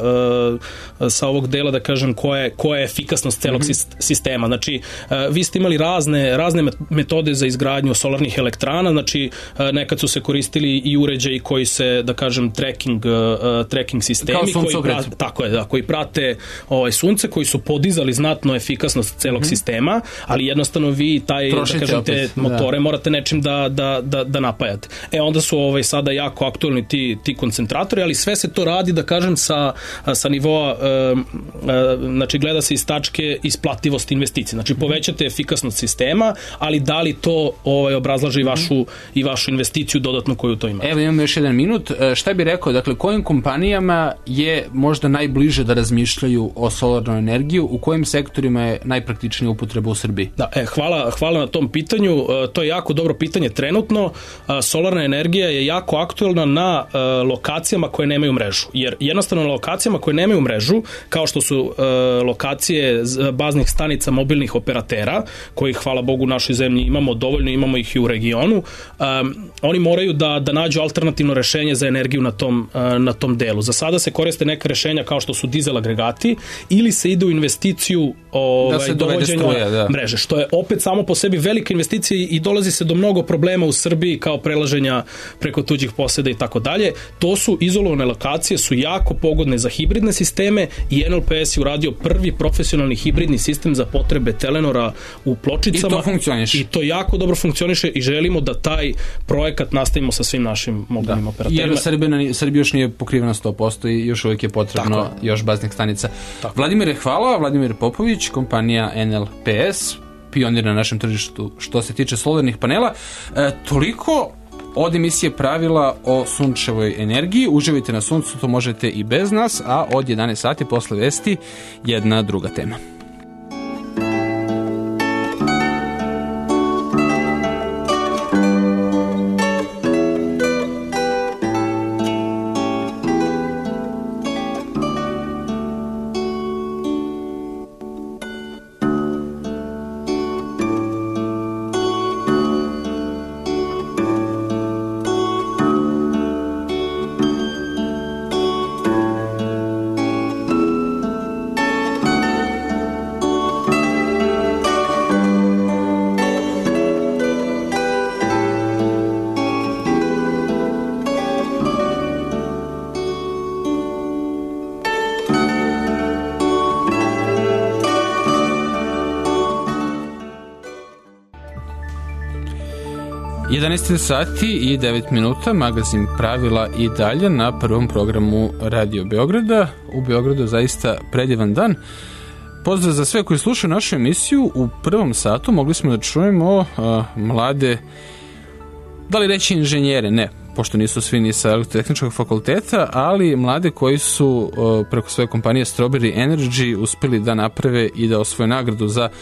uh, sa ovog dela, da kažem, koja je, koja je efikasnost celog mm-hmm. sistema. Znači, uh, vi ste imali razne, razne metode za izgradnju solarnih elektrana, znači uh, nekad su se koristili i uređaji koji se, da kažem, tracking, uh, tracking sistemi, koji prate, tako je, da, koji prate ovaj, sunce, koji su podizali znatno efikasnost celog mm-hmm. sistema, ali jednostavno vi taj, trošite da kažem, te opet, motore da. morate nečim da, da, da, da napajate. E onda su ovaj, sada jako aktualni ti, ti koncentratori, ali sve se to radi, da kažem, sa, sa nivoa, e, e, znači gleda se iz tačke isplativosti investicije. Znači povećate efikasnost sistema, ali da li to ovaj, obrazlaže i vašu, mm-hmm. i vašu investiciju dodatno koju to imate. Evo imamo još jedan minut. Šta bi rekao, dakle, kojim kompanijama je možda najbliže da razmišljaju o solarnoj energiji, u kojim sektorima je najpraktičnija upotreba u Srbiji? Da, e, hvala, hvala na tom pitanju. E, to je jako dobro pitanje trenutno. E, solarna energija je jako aktuelna na e, lokacijama koje nemaju mrežu. Jer jednostavno na lokacijama koje nemaju mrežu, kao što su e, lokacije baznih stanica mobilnih operatera, kojih, hvala Bogu, u našoj zemlji imamo dovoljno, imamo ih i u regionu, e, oni moraju da, da nađu alternativno rešenje za energiju na tom, e, na tom delu. Za sada se koriste neka rešenja kao što su dizel agregati ili se ide u investiciju ovaj, da dovođenja struje, da. mreže, što je opet samo po sebi velika investicija i dolazi se do mnogo problema u Srbiji kao prelaženja preko tuđih poseda i tako dalje. To su izolovane lokacije, su jako pogodne za hibridne sisteme i N L P S je uradio prvi profesionalni hibridni sistem za potrebe Telenora u Pločicama. I to funkcioniše. I to jako dobro funkcioniše i želimo da taj projekat nastavimo sa svim našim mobilnim da. operaterima. Jer Srbija, Srbija još nije pokrivena sto posto i još uvijek je potrebno tako još baznih stanica. Tako. Vladimire, hvala. Vladimir Popović, kompanija N L P S, pionir na našem tržištu što se tiče solarnih panela. E, toliko od emisije Pravila o sunčevoj energiji. Uživajte na suncu, to možete i bez nas, a od jedanaest sati posle vesti jedna druga tema. jedanaest sati i devet minuta, magazin Pravila i dalje na prvom programu Radio Beograda. U Beogradu zaista predivan dan. Pozdrav za sve koji slušaju našu emisiju. U prvom satu mogli smo da čujemo uh, mlade, da li reći inženjere, ne, pošto nisu svi ni sa elektrotehničkog fakulteta, ali mlade koji su uh, preko svoje kompanije Strawberry Energy uspeli da naprave i da osvoje nagradu za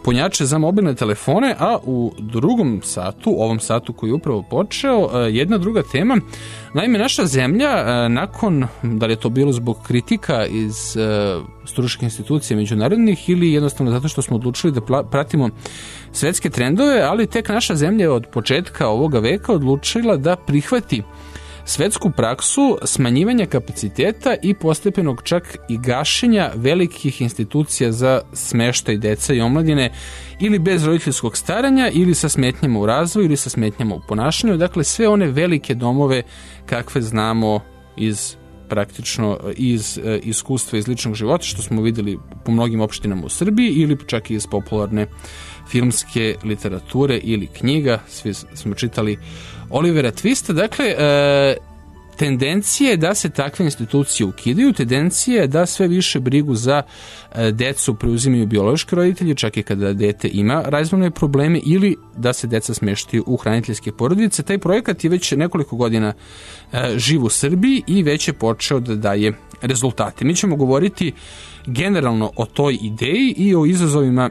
punjače za mobilne telefone, a u drugom satu, ovom satu koji je upravo počeo, jedna druga tema. Naime, naša zemlja, nakon, da li je to bilo zbog kritika iz stručnih institucija međunarodnih ili jednostavno zato što smo odlučili da pratimo svetske trendove, ali tek naša zemlja je od početka ovoga veka odlučila da prihvati svetsku praksu smanjivanja kapaciteta i postepenog čak i gašenja velikih institucija za smeštaj deca i omladine ili bez roditeljskog staranja ili sa smetnjama u razvoju ili sa smetnjama u ponašanju. Dakle, sve one velike domove kakve znamo iz praktično iz e, iskustva iz ličnog života, što smo videli po mnogim opštinama u Srbiji ili čak i iz popularne filmske literature ili knjiga. Svi smo čitali Olivera Twista. Dakle, e, tendencija je da se takve institucije ukidaju, tendencija je da sve više brigu za e, decu preuzimaju biološki roditelji, čak i kada dete ima razvojne probleme, ili da se deca smeštaju u hraniteljske porodice. Taj projekat je već nekoliko godina e, živ u Srbiji i već je počeo da daje rezultate. Mi ćemo govoriti generalno o toj ideji i o izazovima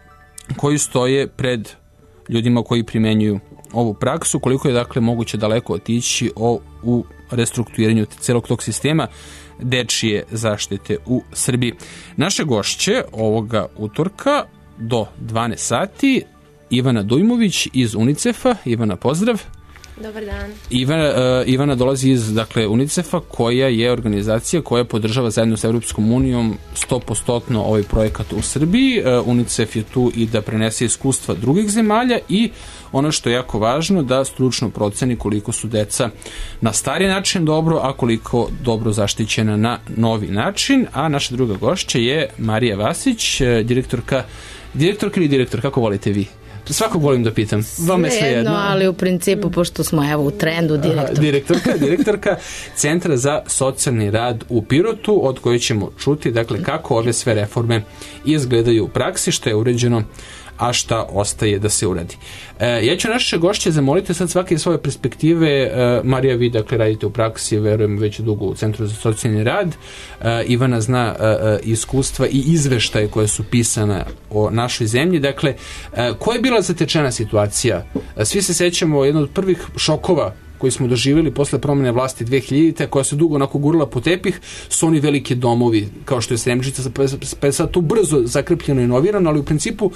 koji stoje pred ljudima koji primenjuju ovu praksu, koliko je dakle moguće daleko otići o, u restrukturiranju celog tog sistema dečije zaštite u Srbiji. Naše gošće ovoga utorka do dvanaest sati, Ivana Dujmović iz UNICEF-a. Ivana, pozdrav. Dobar dan. Ivana, uh, Ivana dolazi iz dakle, UNICEF-a, koja je organizacija koja podržava zajedno sa Evropskom unijom sto posto ovaj projekat u Srbiji. Uh, UNICEF je tu i da prenese iskustva drugih zemalja i ono što je jako važno, da stručno proceni koliko su deca na stari način dobro, a koliko dobro zaštićena na novi način. A naša druga gošća je Marija Vasić, direktorka, direktorka ili direktor, kako volite vi? Svakog volim da pitam. Vama je sve jedno. Ali u principu, pošto smo evo u trendu, direktor. Direktorka, direktorka Centra za socijalni rad u Pirotu, od koje ćemo čuti, dakle, kako ove sve reforme izgledaju u praksi, što je uređeno, a šta ostaje da se uradi. E, ja ću naše gošće zamoliti sad svake svoje perspektive. E, Marija, vi dakle radite u praksi, verujem već dugo u Centru za socijalni rad. E, Ivana zna e, iskustva i izveštaje koje su pisane o našoj zemlji. Dakle, e, koja je bila zatečena situacija? E, svi se sećamo jednog od prvih šokova koji smo doživjeli posle promene vlasti dve hiljadite, koja se dugo onako gurala po tepih, su oni veliki domovi, kao što je Sremčica, pa je sad to brzo zakrpljeno i inovirano, ali u principu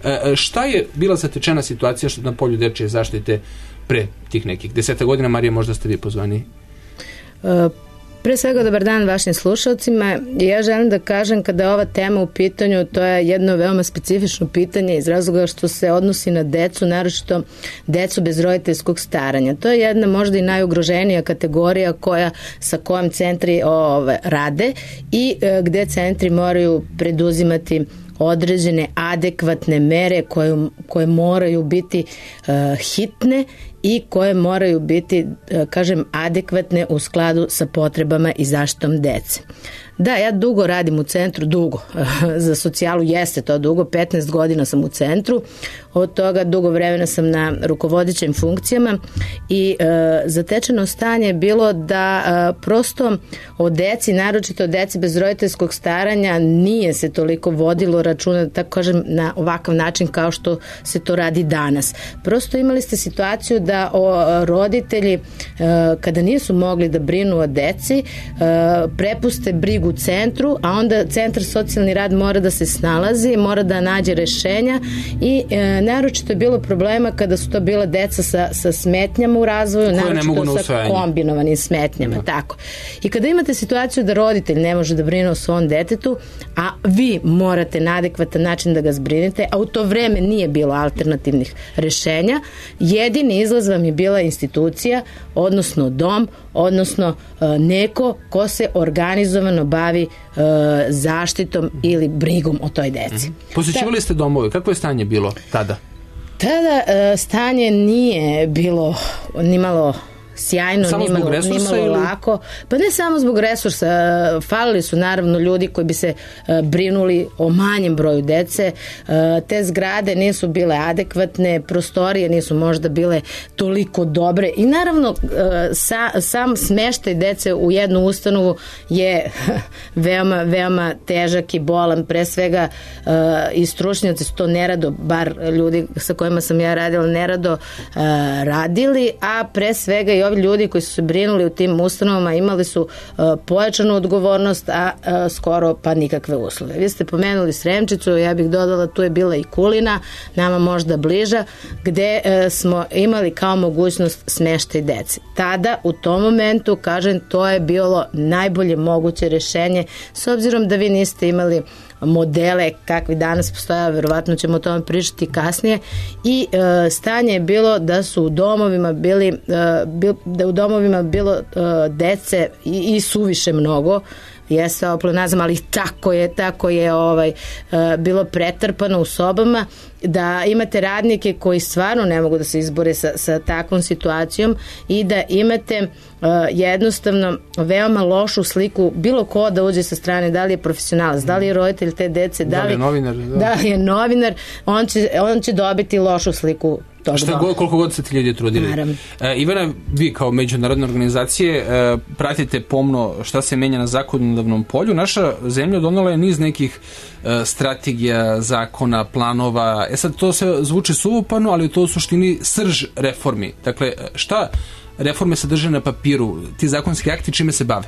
šta je bila zatečena situacija na polju dečije zaštite pre tih nekih deseta godina? Marija, možda ste vi pozvani. Uh, Pre svega, dobar dan vašim slušalcima. Ja želim da kažem, kada je ova tema u pitanju, to je jedno veoma specifično pitanje iz razloga što se odnosi na decu, naročito decu bez roditeljskog staranja. To je jedna možda i najugroženija kategorija koja, sa kojom centri ove, rade i e, gde centri moraju preduzimati određene adekvatne mere koje, koje moraju biti uh, hitne i koje moraju biti, uh, kažem, adekvatne u skladu sa potrebama i zaštitom dece. Da, ja dugo radim u centru, dugo. Za socijalu jeste to dugo, petnaest godina sam u centru, od toga dugo vremena sam na rukovodećim funkcijama i e, zatečeno stanje je bilo da e, prosto o deci, naročito o deci bez roditeljskog staranja, nije se toliko vodilo računa, tako kažem, na ovakav način kao što se to radi danas. Prosto imali ste situaciju da o, roditelji, e, kada nisu mogli da brinu o deci, e, prepuste brigu u centru, a onda centar socijalni rad mora da se snalazi, mora da nađe rešenja i e, naročito je bilo problema kada su to bila deca sa, sa smetnjama u razvoju, koje naročito sa kombinovanim smetnjama. Tako. I kada imate situaciju da roditelj ne može da brine o svom detetu, a vi morate na adekvatan način da ga zbrinete, a u to vreme nije bilo alternativnih rešenja, jedini izlaz vam je bila institucija, odnosno dom, odnosno e, neko ko se organizovano bavi e, zaštitom ili brigom o toj deci. Mm-hmm. Posjećivali ste domove, kako je stanje bilo tada? Tada e, stanje nije bilo nimalo sjajno, samo nimalo, zbog resursa nimalo ili... lako. Pa ne samo zbog resursa, falili su naravno ljudi koji bi se brinuli o manjem broju dece. Te zgrade nisu bile adekvatne, prostorije nisu možda bile toliko dobre i naravno sa, sam smeštaj dece u jednu ustanovu je veoma, veoma težak i bolan. Pre svega i stručnjaci su to nerado, bar ljudi sa kojima sam ja radila, nerado radili, a pre svega i ovi ljudi koji su se brinuli u tim ustanovama imali su uh, pojačanu odgovornost, a uh, skoro pa nikakve uslove. Vi ste pomenuli Sremčicu, ja bih dodala, tu je bila i Kulina, nama možda bliža, gde uh, smo imali kao mogućnost smeštaj dece. Tada, u tom momentu, kažem, to je bilo najbolje moguće rešenje, s obzirom da vi niste imali modele kakvi danas postoje, verovatno ćemo o tome pričati kasnije, i e, stanje je bilo da su u domovima bili, e, bil, da u domovima bilo e, dece i, i suviše mnogo, jeste ovo pleonazam, ali tako je, tako je ovaj, e, bilo pretrpano u sobama, da imate radnike koji stvarno ne mogu da se izbore sa, sa takvom situacijom i da imate uh, jednostavno veoma lošu sliku bilo ko da uđe sa strane, da li je profesionalac, da li je roditelj te dece, da li, da li je novinar, da. da li je novinar, on će, on će dobiti lošu sliku. Šta god, koliko god se ti ljudi trudili. E, Ivana, vi kao međunarodne organizacije e, pratite pomno šta se menja na zakonodavnom polju. Naša zemlja donala je niz nekih e, strategija, zakona, planova. E sad, to se zvuči suvoparno, ali to u suštini srž reformi. Dakle, šta reforme sadrže na papiru? Ti zakonski akti čime se bave?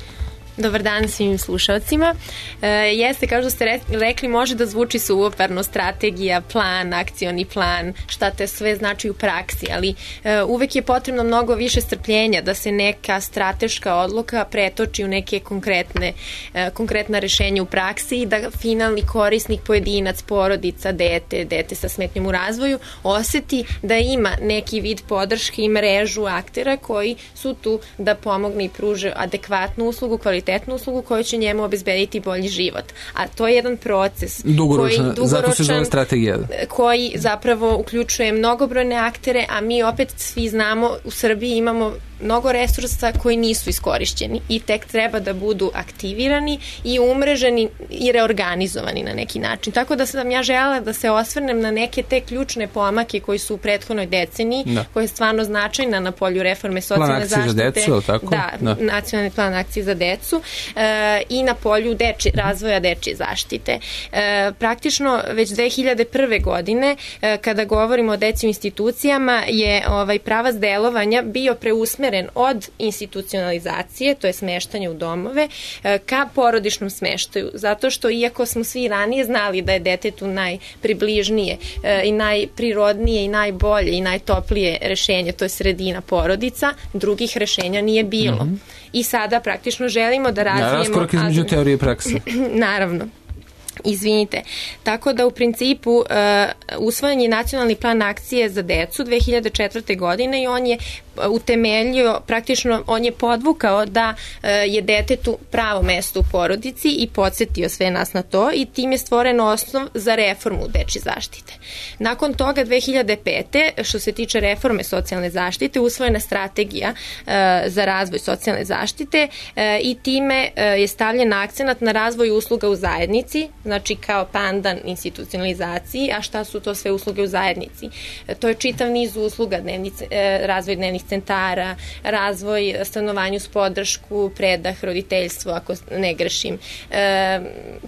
Dobar dan svim slušalcima. E, jeste, kao što ste rekli, može da zvuči suvoparno, strategija, plan, akcioni plan, šta te sve znači u praksi, ali e, uvek je potrebno mnogo više strpljenja da se neka strateška odluka pretoči u neke konkretne, e, konkretna rešenja u praksi i da finalni korisnik, pojedinac, porodica, dete, dete sa smetnjom u razvoju oseti da ima neki vid podrške i mrežu aktera koji su tu da pomogne i pruže adekvatnu uslugu, kvalitetnu uslugu koju će njemu obezbediti bolji život. A to je jedan proces dugoročan, koji, dugoročan, zato se zove strategija. Koji zapravo uključuje mnogobrojne aktere, a mi opet svi znamo, u Srbiji imamo mnogo resursa koji nisu iskorišćeni i tek treba da budu aktivirani i umreženi i reorganizovani na neki način. Tako da sam ja želela da se osvrnem na neke te ključne pomake koji su u prethodnoj deceniji, da. Koja je stvarno značajna na polju reforme socijalne zaštite. Plan akcije za decu, tako? Da, da, nacionalni plan akcije za decu e, i na polju deči, razvoja dečje zaštite. E, praktično već dve hiljade prve. godine, e, kada govorimo o deci u institucijama, je ovaj pravac delovanja bio preusmeren od institucionalizacije, to je smeštanje u domove, ka porodičnom smeštaju. Zato što iako smo svi ranije znali da je detetu najpribližnije i najprirodnije i najbolje i najtoplije rešenje, to je sredina porodica, drugih rešenja nije bilo. Mm-hmm. I sada praktično želimo da razvijemo... Ja, raskorak između teorije i prakse. Naravno. Izvinite. Tako da u principu uh, usvojen je nacionalni plan akcije za decu dve hiljade četvrte. godine i on je utemeljio, praktično on je podvukao da uh, je detetu pravo mesto u porodici i podsjetio sve nas na to i tim je stvoren osnov za reformu dečje zaštite. Nakon toga dve hiljade pete. što se tiče reforme socijalne zaštite, usvojena strategija uh, za razvoj socijalne zaštite uh, i time uh, je stavljen akcenat na razvoj usluga u zajednici, znači kao pandan institucionalizaciji, a šta su to sve usluge u zajednici? To je čitav niz usluga, dnevni, razvoj dnevnih centara, razvoj stanovanju s podršku, predah, roditeljstvo, ako ne grešim. E,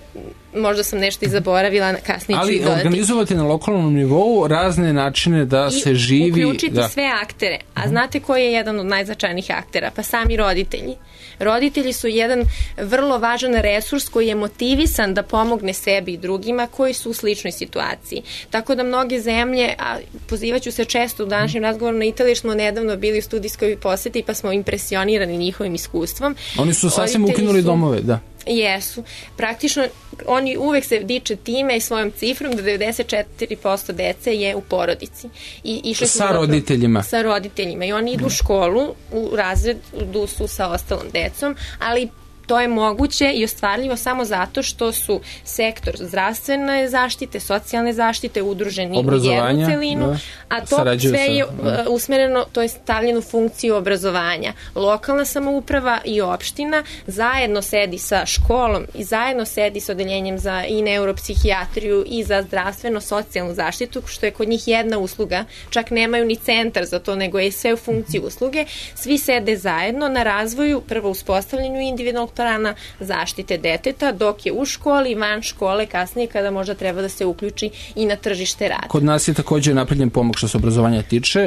možda sam nešto i zaboravila, kasnije ću ali dodati. Ali organizovati na lokalnom nivou razne načine da I se živi... uključiti da. sve aktere. A znate koji je jedan od najznačajnijih aktera? Pa sami roditelji. Roditelji su jedan vrlo važan resurs koji je motivisan da pomogne sebi i drugima koji su u sličnoj situaciji. Tako da mnoge zemlje, a pozivaću se često u današnjem razgovoru na Italiji, smo nedavno bili u studijskoj poseti pa smo impresionirani njihovim iskustvom. Oni su sasvim Roditelji ukinuli su, domove, da. Jesu. Praktično oni uvek se diče time i svojom cifrom da devedeset četiri posto dece je u porodici. I išli sa dobro, roditeljima. Sa roditeljima. I oni idu u školu, u razredu su sa ostalom decom, ali to je moguće i ostvarljivo samo zato što su sektor zdravstvene zaštite, socijalne zaštite udruženi u jednu celinu, da, a to sve je sa, usmereno, to je stavljeno u funkciju obrazovanja. Lokalna samouprava i opština zajedno sedi sa školom i zajedno sedi sa odeljenjem za i neuropsihijatriju i za zdravstveno-socijalnu zaštitu, što je kod njih jedna usluga, čak nemaju ni centar za to, nego je sve u funkciji usluge. Svi sede zajedno na razvoju, prvo uspostavljanju individualnog plana zaštite deteta, dok je u školi, van škole, kasnije kada možda treba da se uključi i na tržište rada. Kod nas je također napravljen pomak što se obrazovanja tiče.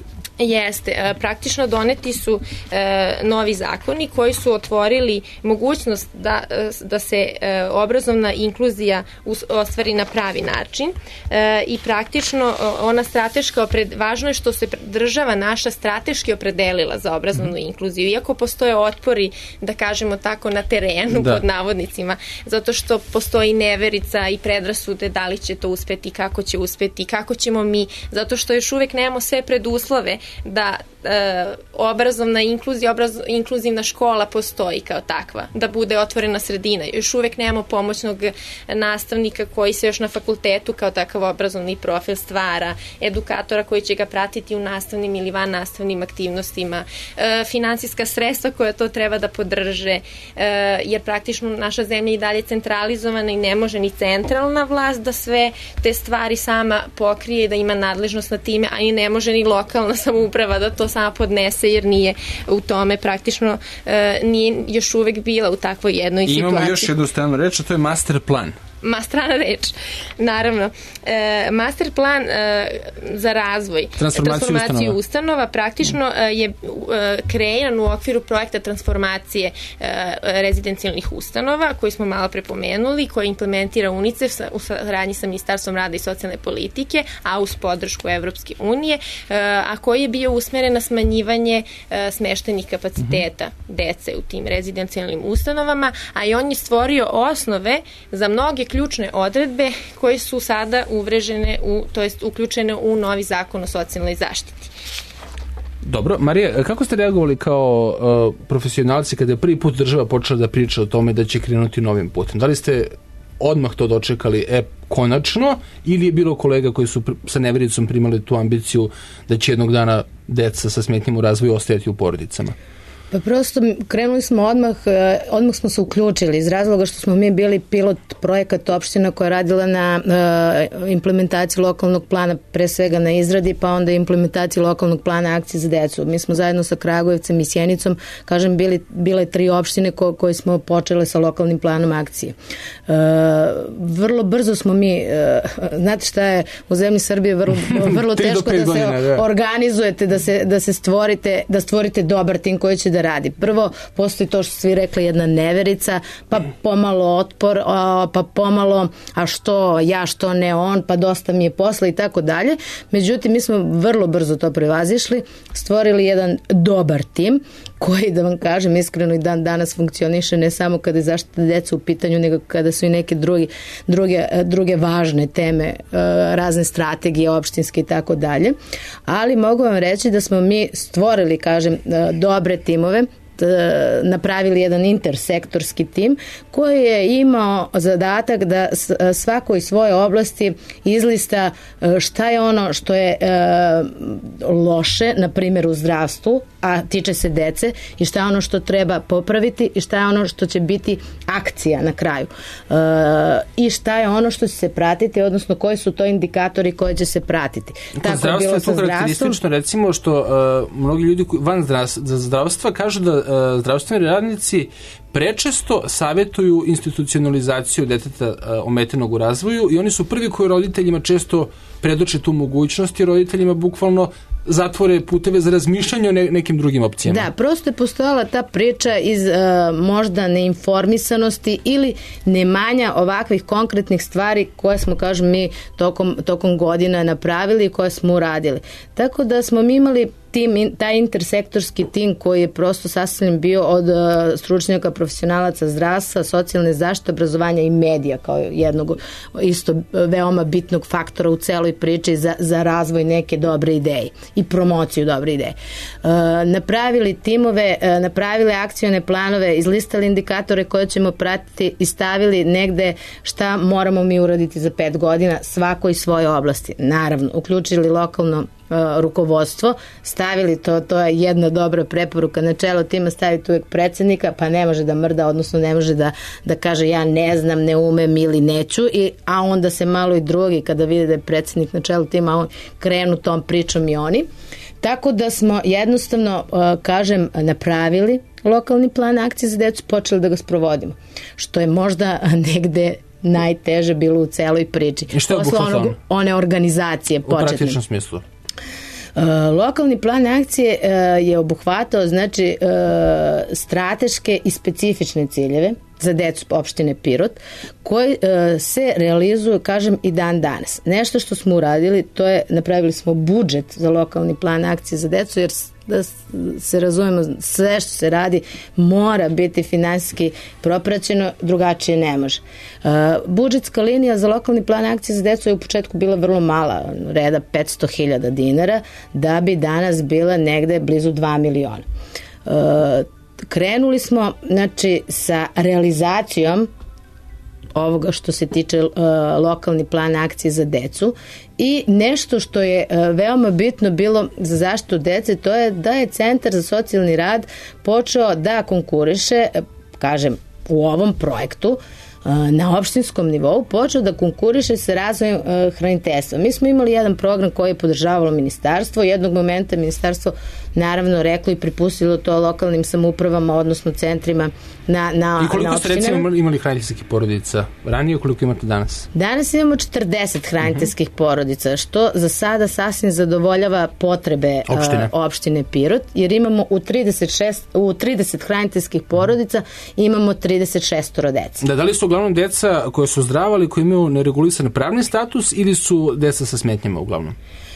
Jeste, praktično doneti su e, novi zakoni koji su otvorili mogućnost da, da se e, obrazovna inkluzija us, ostvari na pravi način e, i praktično ona strateška opred, važno je što se država naša strateški opredelila za obrazovnu inkluziju, iako postoje otpori, da kažemo tako, na terenu, da, pod navodnicima, zato što postoji neverica i predrasude da li će to uspeti, kako će uspeti, kako ćemo mi, zato što još uvek nemamo sve preduslove da e, obrazovna inkluzija, obraz, inkluzivna škola postoji kao takva, da bude otvorena sredina. Još uvek nemamo pomoćnog nastavnika koji se još na fakultetu kao takav obrazovni profil stvara, edukatora koji će ga pratiti u nastavnim ili van nastavnim aktivnostima, e, finansijska sredstva koja to treba da podrže, e, jer praktično naša zemlja i dalje centralizovana i ne može ni centralna vlast da sve te stvari sama pokrije i da ima nadležnost na time, a i ne može ni lokalna samouprava da to sama podnese, jer nije u tome praktično e, nije još uvek bila u takvoj jednoj I situaciji. Imamo još jednu stranu reč, a to je master plan. Ma strana reč, naravno. E, master plan e, za razvoj, transformaciju, transformaciju ustanova. ustanova praktično e, je e, kreiran u okviru projekta transformacije e, rezidencijalnih ustanova, koji smo malo prepomenuli, koji implementira UNICEF sa, u saradnji sa Ministarstvom rada i socijalne politike, a uz podršku Evropske unije, e, a koji je bio usmeren na smanjivanje e, smeštenih kapaciteta mm-hmm. dece u tim rezidencijalnim ustanovama, a i on je stvorio osnove za mnoge ključne odredbe koje su sada uvrežene, u, to jest uključene u novi zakon o socijalnoj zaštiti. Dobro, Marija, kako ste reagovali kao uh, profesionalci kada je prvi put država počela da priča o tome da će krenuti novim putem? Da li ste odmah to dočekali, e, konačno, ili je bilo kolega koji su pr- sa nevericom primali tu ambiciju da će jednog dana deca sa smetnjama u razvoju ostajati u porodicama? Pa prosto krenuli smo odmah, odmah smo se uključili iz razloga što smo mi bili pilot projekat opština koja je radila na uh, implementaciji lokalnog plana, pre svega na izradi, pa onda implementaciji lokalnog plana akcije za decu. Mi smo zajedno sa Kragujevcem i Sjenicom, kažem, bili, bile tri opštine ko, koje smo počele sa lokalnim planom akcije. Uh, vrlo brzo smo mi, uh, znate šta je u zemlji Srbije vrlo, vrlo teško da se godina, da. organizujete, da se, da se stvorite, da stvorite dobar tim koji će da radi. Prvo, postoji to što svi rekli, jedna neverica, pa pomalo otpor, a, pa pomalo, a što ja, što ne on, pa dosta mi je posla i tako dalje. Međutim, mi smo vrlo brzo to prevazišli, stvorili jedan dobar tim koji, da vam kažem iskreno, i dan danas funkcioniše ne samo kada je zaštita deca u pitanju, nego kada su i neke drugi, druge, druge važne teme, razne strategije opštinske i tako dalje. Ali mogu vam reći da smo mi stvorili, kažem, dobre timove, napravili jedan intersektorski tim koji je imao zadatak da svako iz svoje oblasti izlista šta je ono što je loše, na primjer u zdravstvu, a tiče se dece, i šta je ono što treba popraviti i šta je ono što će biti akcija na kraju. I šta je ono što će se pratiti, odnosno koji su to indikatori koje će se pratiti. Tako zdravstvo je to karakteristično, recimo, što uh, mnogi ljudi van zdravstva, zdravstva kažu da uh, zdravstveni radnici prečesto savjetuju institucionalizaciju deteta uh, ometenog u razvoju, i oni su prvi koji roditeljima često predoče tu mogućnost, i roditeljima bukvalno zatvore puteve za razmišljanje o ne, nekim drugim opcijama. Da, prosto je postojala ta priča iz uh, možda neinformisanosti ili nemanja ovakvih konkretnih stvari koje smo, kažem, mi tokom, tokom godina napravili i koje smo uradili. Tako da smo mi imali tim, taj intersektorski tim koji je prosto sastavljen bio od uh, stručnjaka, profesionalaca zdravstva, socijalne zaštite, obrazovanja i medija kao jednog isto veoma bitnog faktora u celoj priči za, za razvoj neke dobre ideje i promociju dobre ideje. Uh, napravili timove, uh, napravili akcione planove, izlistali indikatore koje ćemo pratiti i stavili negde šta moramo mi uraditi za pet godina svakoj svoje oblasti. Naravno, uključili lokalno uh, rukovodstvo, stavili to, to je jedna dobra preporuka, na čelo tima staviti uvek predsednika, pa ne može da mrda, odnosno ne može da, da kaže ja ne znam, ne umem ili neću, i, a onda se malo i drugi kada vide da je predsednik na čelu tima, on krenu tom pričom i oni. Tako da smo jednostavno, uh, kažem, napravili lokalni plan akcije za decu, počeli da ga sprovodimo, što je možda negde najteže bilo u celoj priči. I što je obuhvatano? One organizacije početne. U praktičnom smislu? Uh, lokalni plan akcije uh, je obuhvatao znači uh, strateške i specifične ciljeve za decu opštine Pirot koji uh, se realizuju, kažem, i dan danas. Nešto što smo uradili, to je napravili smo budžet za lokalni plan akcije za decu, jer da se razumemo, sve što se radi mora biti finansijski propraćeno, drugačije ne može. Uh, budžetska linija za lokalni plan akcije za decu je u početku bila vrlo mala, reda petsto hiljada dinara, da bi danas bila negde blizu dva miliona. Uh, krenuli smo, znači, sa realizacijom ovoga što se tiče uh, lokalni plan akcije za decu, i nešto što je uh, veoma bitno bilo za zaštitu dece, to je da je Centar za socijalni rad počeo da konkuriše, kažem, u ovom projektu na opštinskom nivou, počeo da konkuriše sa razvojem uh, hraniteljstva. Mi smo imali jedan program koji je podržavalo ministarstvo, jednog momenta ministarstvo naravno reklo i pripustilo to lokalnim samoupravama, odnosno centrima na, na, I koliko na ste recimo imali hraniteljskih porodica ranije, koliko imate danas? Danas imamo četrdeset hraniteljskih uh-huh. porodica, što za sada sasvim zadovoljava potrebe opštine, uh, opštine Pirot, jer imamo u trideset šest, u trideset hraniteljskih porodica imamo trideset šest dece. Da, da li su uglavnom deca koje su zdrava, ali koji imaju neregulisan pravni status, ili su deca sa smetnjama uglavnom?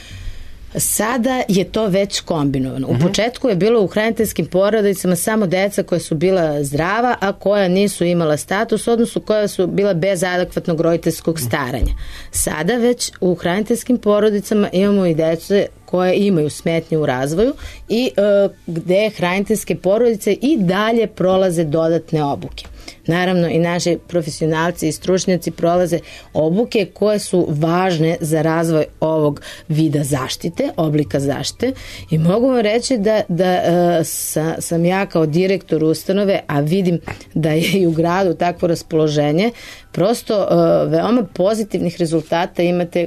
Sada je to već kombinovano. U uh-huh. početku je bilo u hraniteljskim porodicama samo deca koja su bila zdrava, a koja nisu imala status, odnosno koja su bila bez adekvatnog roditeljskog staranja. Sada već u hraniteljskim porodicama imamo i dece koje imaju smetnje u razvoju i e, gde hraniteljske porodice i dalje prolaze dodatne obuke. Naravno, i naši profesionalci i stručnjaci prolaze obuke koje su važne za razvoj ovog vida zaštite, oblika zaštite, i mogu vam reći da, da e, sa, sam ja kao direktor ustanove, a vidim da je i u gradu takvo raspoloženje, prosto e, veoma pozitivnih rezultata imate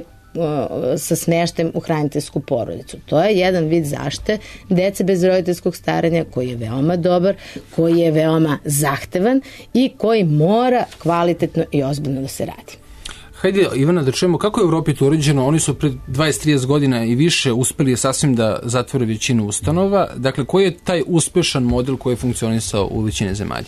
sa smeštajem u hraniteljsku porodicu. To je jedan vid zaštite dece bez roditeljskog staranja koji je veoma dobar, koji je veoma zahtevan i koji mora kvalitetno i ozbiljno da se radi. Hajde, Ivana, da čujemo kako je u Evropi to uređeno. Oni su pred dvadeset do trideset godina i više uspeli sasvim da zatvore većinu ustanova. Dakle, koji je taj uspešan model koji je funkcionisao u većini zemalja?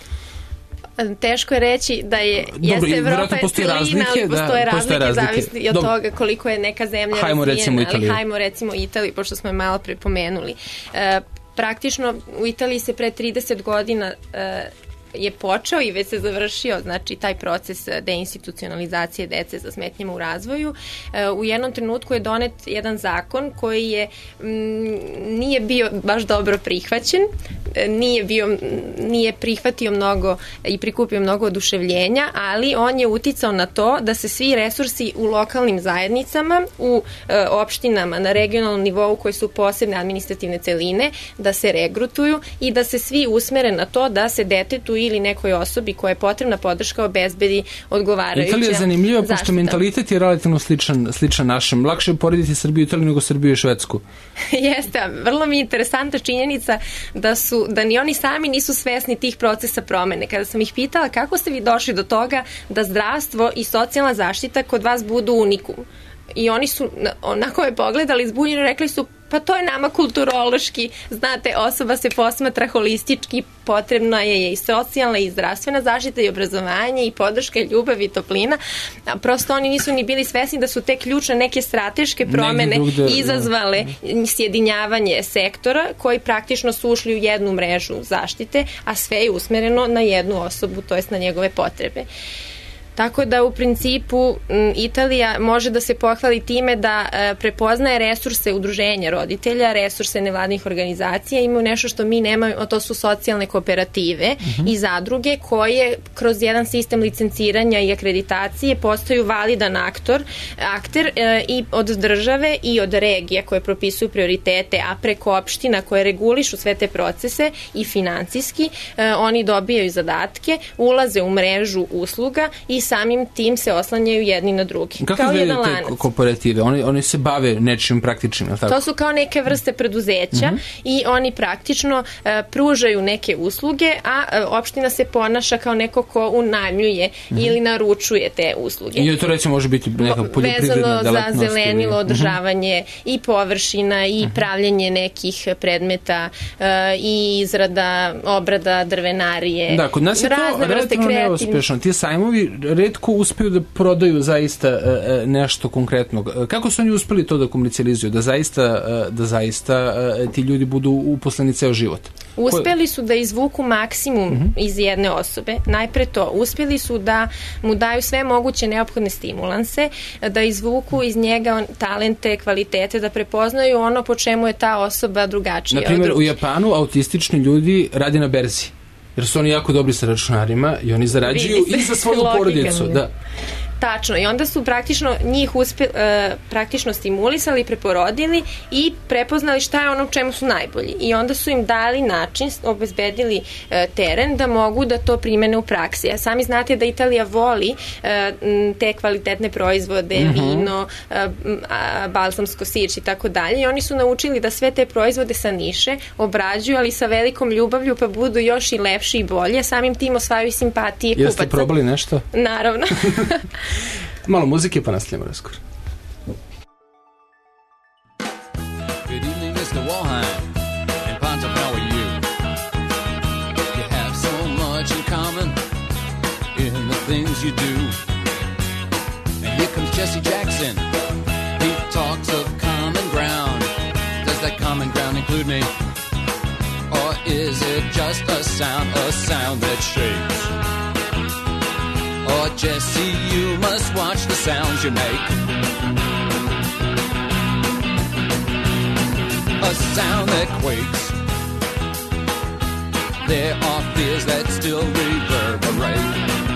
Teško je reći da je Dobro, jeste Evropa je celina, ali postoje da, razlike, razlike. zavisni od Dobro. toga koliko je neka zemlja hajmo razvijena, recimo ali hajmo recimo Italiju, pošto smo je malo prepomenuli. E, praktično u Italiji se pre trideset godina e, je počeo i već se završio, znači, taj proces deinstitucionalizacije dece sa smetnjama u razvoju. U jednom trenutku je donet jedan zakon koji je m, nije bio baš dobro prihvaćen, nije bio nije prihvatio mnogo i prikupio mnogo oduševljenja, ali on je uticao na to da se svi resursi u lokalnim zajednicama, u e, opštinama na regionalnom nivou koje su posebne administrativne celine, da se regrutuju i da se svi usmere na to da se detetu ili nekoj osobi koja je potrebna podrška obezbedi odgovarajuća Italija je zanimljiva, zaštita. Pošto mentalitet je relativno sličan, sličan našem. Lakše je porediti Srbiju i Italiju nego Srbiju i Švedsku. Jeste, vrlo mi je interesantna činjenica da su, da ni oni sami nisu svesni tih procesa promene. Kada sam ih pitala kako ste vi došli do toga da zdravstvo i socijalna zaštita kod vas budu unikum. I oni su onako je pogledali zbunjeno, rekli su Pa to je nama kulturološki, znate, osoba se posmatra holistički, potrebna je i socijalna i zdravstvena zaštita i obrazovanje i podrška i ljubav i toplina. A prosto oni nisu ni bili svesni da su te ključne neke strateške promene drugde, izazvale sjedinjavanje sektora koji praktično su ušli u jednu mrežu zaštite, a sve je usmereno na jednu osobu, to jest na njegove potrebe. Tako da u principu Italija može da se pohvali time da e, prepoznaje resurse udruženja roditelja, resurse nevladnih organizacija, imaju nešto što mi nemamo, a to su socijalne kooperative uh-huh. i zadruge koje kroz jedan sistem licenciranja i akreditacije postaju validan aktor, akter e, i od države i od regija koje propisuju prioritete, a preko opština koje regulišu sve te procese i financijski, e, oni dobijaju zadatke, ulaze u mrežu usluga i samim tim se oslanjaju jedni na drugi. Kako kao jedan te lanac. kooperative? Oni, oni se bave nečim praktičnim, je li tako? To su kao neke vrste preduzeća uh-huh. i oni praktično uh, pružaju neke usluge, a uh, opština se ponaša kao neko ko unajmljuje uh-huh. ili naručuje te usluge. I to recimo može biti neka poljoprivredna delatnost. Vezano za zelenilo, ili... održavanje uh-huh. i površina i uh-huh. pravljenje nekih predmeta uh, i izrada, obrada drvenarije. Da, kod nas je to relativno neuspešno. Ti sajmovi retko uspeju da prodaju zaista e, nešto konkretno. Kako su oni uspeli to da komercijalizuju? Da zaista, da zaista e, ti ljudi budu uposleni ceo život? Uspeli su da izvuku maksimum uh-huh. iz jedne osobe. Najpre to. Uspeli su da mu daju sve moguće neophodne stimulanse, da izvuku iz njega talente, kvalitete, da prepoznaju ono po čemu je ta osoba drugačija. Na primjer, u Japanu autistični ljudi radi na berzi. Jer su oni jako dobri sa računarima i oni zarađuju i za svoju porodicu. Da. Tačno, i onda su praktično njih uspe, e, praktično stimulisali, preporodili i prepoznali šta je ono u čemu su najbolji. I onda su im dali način, obezbedili e, teren da mogu da to primene u praksi. A sami znate da Italija voli e, te kvalitetne proizvode, uh-huh. vino, e, a, balsamsko sirć i tako dalje. I oni su naučili da sve te proizvode sa niše obrađuju, ali sa velikom ljubavlju, pa budu još i lepši i bolje. A samim tim osvajaju simpatije kupaca. Jeste probali nešto? Naravno. Malo muzike pa nastavljamo razgovor. Good evening, mister Walheim, and Ponto, how are you? You have so much in common in the things you do. And here comes Jesse Jackson. He talks of common ground. Does that common ground include me? Or is it just a sound, a sound that shakes? Oh, Jesse, you must watch the sounds you make. A sound that quakes. There are fears that still reverberate.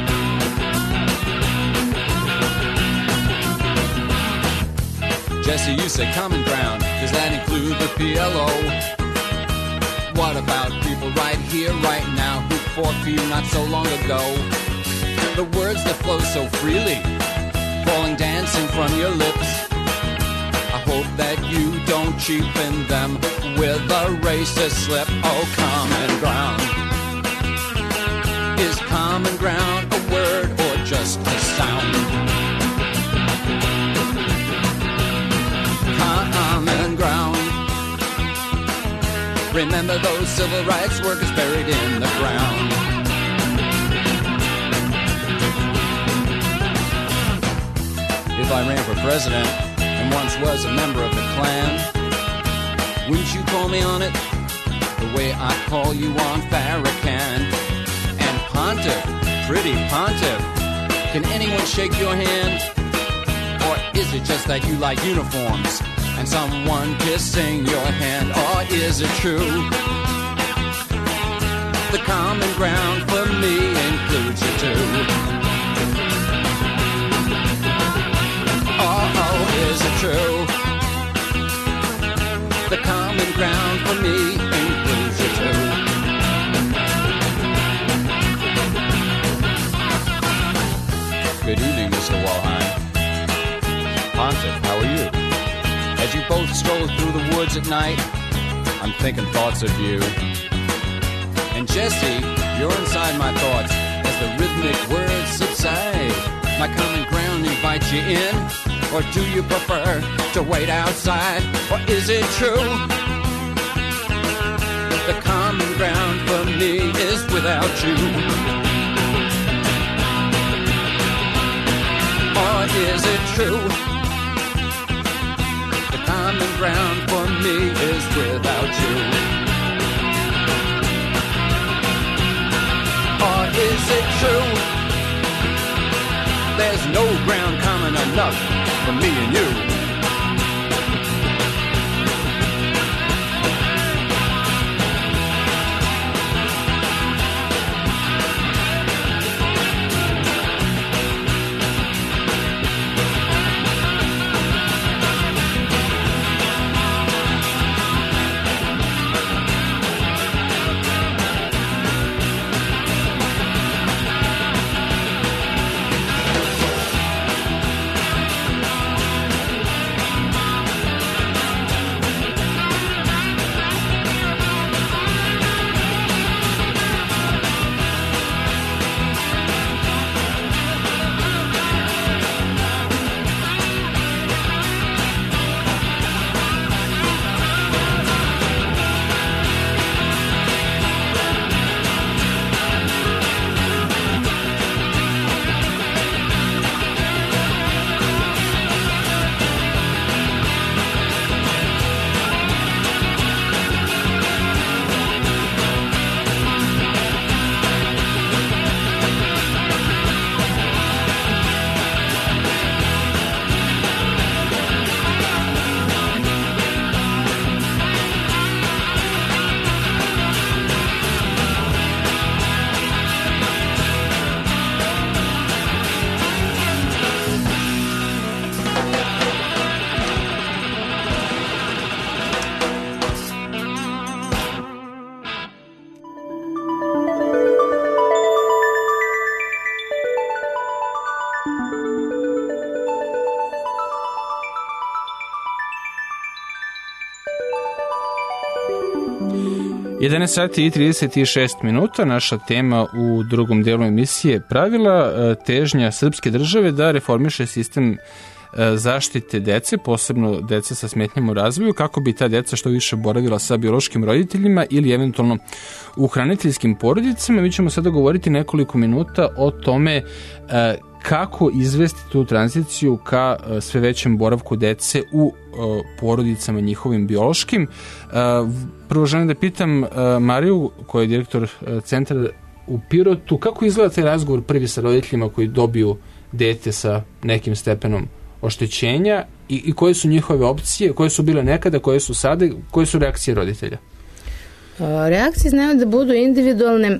Jesse, you say common ground. Does that include the P L O? What about people right here, right now, who fought for you not so long ago? The words that flow so freely, falling dancing from your lips. I hope that you don't cheapen them with a racist slip. Oh, common ground. Is common ground a word or just a sound? Common ground. Remember those civil rights workers buried in the ground. If I ran for president and once was a member of the Klan, wouldn't you call me on it the way I call you on Farrakhan? And Pontiff, pretty Pontiff, can anyone shake your hand? Or is it just that you like uniforms and someone kissing your hand? Or is it true? The common ground for me includes you too. Oh, is it true? The common ground for me includes you too. Good evening, Mister Walheim. Pontiff, how are you? As you both stroll through the woods at night, I'm thinking thoughts of you. And Jesse, you're inside my thoughts as the rhythmic words subside. My common ground invites you in. or do you prefer to wait outside? Or is it true? The common ground for me is without you. Or is it true? The common ground for me is without you. Or is it true? There's no ground common enough for me and you. jedanaest sati i trideset šest minuta, naša tema u drugom delu emisije pravila težnja srpske države da reformiše sistem zaštite dece, posebno dece sa smetnjama u razvoju, kako bi ta deca što više boravila sa biološkim roditeljima ili eventualno u hraniteljskim porodicama. Mi ćemo sada govoriti nekoliko minuta o tome kako izvesti tu tranziciju ka sve većem boravku dece u porodicama njihovim biološkim. Prvo želim da pitam Mariju, koja je direktor centra u Pirotu, kako izgleda taj razgovor prvi sa roditeljima koji dobiju dete sa nekim stepenom oštećenja i, i koje su njihove opcije, koje su bile nekada, koje su sada, koje su reakcije roditelja? Reakcije znaju da budu individualne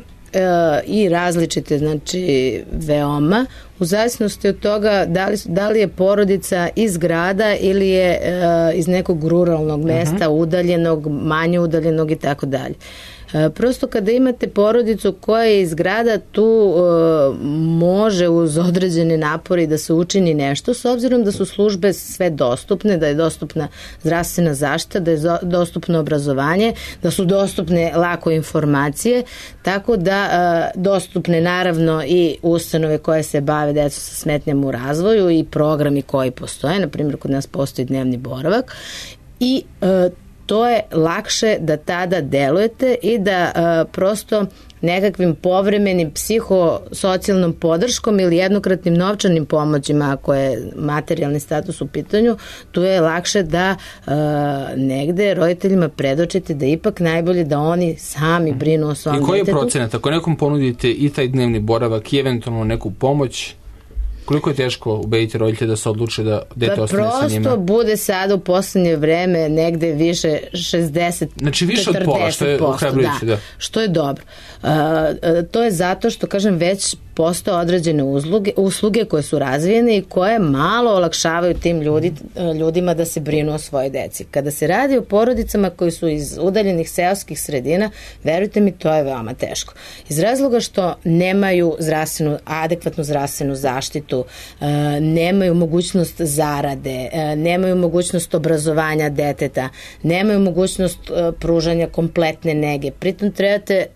i različite, znači veoma, u zavisnosti od toga da li, da li je porodica iz grada ili je uh, iz nekog ruralnog mesta, uh-huh. udaljenog, manje udaljenog i tako dalje. Prosto kada imate porodicu koja je iz grada, tu uh, može uz određene napori da se učini nešto, s obzirom da su službe sve dostupne, da je dostupna zdravstvena zaštita, da je dostupno obrazovanje, da su dostupne lako informacije, tako da uh, dostupne naravno i ustanove koje se bave decom sa smetnjama u razvoju i programi koji postoje, na primjer kod nas postoji dnevni boravak i uh, to je lakše da tada delujete i da uh, prosto nekakvim povremenim psihosocijalnom podrškom ili jednokratnim novčanim pomoćima, ako je materijalni status u pitanju, tu je lakše da uh, negde roditeljima predočite da ipak najbolje da oni sami brinu o svom detetu. I koji je detetu. procenat? Ako nekom ponudite i taj dnevni boravak i eventualno neku pomoć, koliko je teško ubediti roditelje da se odluče da dete ostane sa njima? Prosto bude sada u poslednje vreme negde više šezdeset do četrdeset posto. Znači više od pola, što je ohrabrujuće, da. da. Što je dobro. Uh, to je zato što, kažem, već postoje određene usluge, usluge koje su razvijene i koje malo olakšavaju tim ljudi, ljudima da se brinu o svojoj deci. Kada se radi o porodicama koji su iz udaljenih seoskih sredina, verujte mi, to je veoma teško. Iz razloga što nemaju zdravstvenu, adekvatnu zdravstvenu zaštitu, nemaju mogućnost zarade, nemaju mogućnost obrazovanja deteta, nemaju mogućnost pružanja kompletne nege. Pritom trebate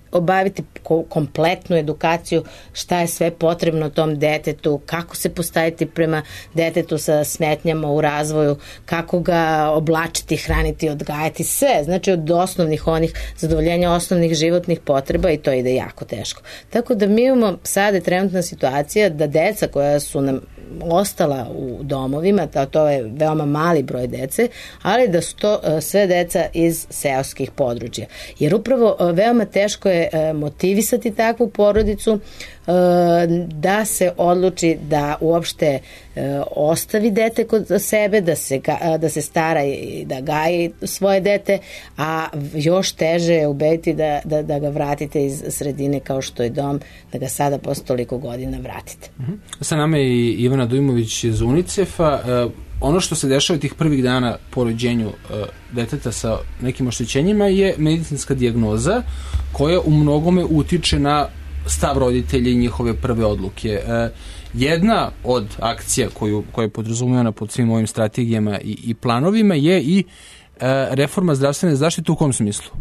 obaviti ko- kompletnu edukaciju šta je sve potrebno tom detetu, kako se postaviti prema detetu sa smetnjama u razvoju, kako ga oblačiti, hraniti, odgajati, sve, znači od osnovnih onih zadovoljenja osnovnih životnih potreba i to ide jako teško. Tako da mi imamo sada je trenutna situacija da deca koja su nam ostala u domovima, to, to je veoma mali broj dece, ali da su to uh, sve deca iz seoskih područja. Jer upravo uh, veoma teško je uh, motivisati takvu porodicu uh, da se odluči da uopšte uh, ostavi dete kod sebe, da se, ga, da se stara i da gaji svoje dete, a još teže je ubediti da, da, da ga vratite iz sredine kao što je dom, da ga sada posle toliko godina vratite. Mm-hmm. Sa nama je i Ivana Dujmović iz UNICEF-a. Uh, ono što se dešava tih prvih dana po rođenju uh, deteta sa nekim oštećenjima je medicinska dijagnoza koja u mnogome utiče na stav roditelja i njihove prve odluke. Uh, jedna od akcija koju, koja je podrazumijena pod svim ovim strategijama i, i planovima je i uh, reforma zdravstvene zaštite. U kom smislu?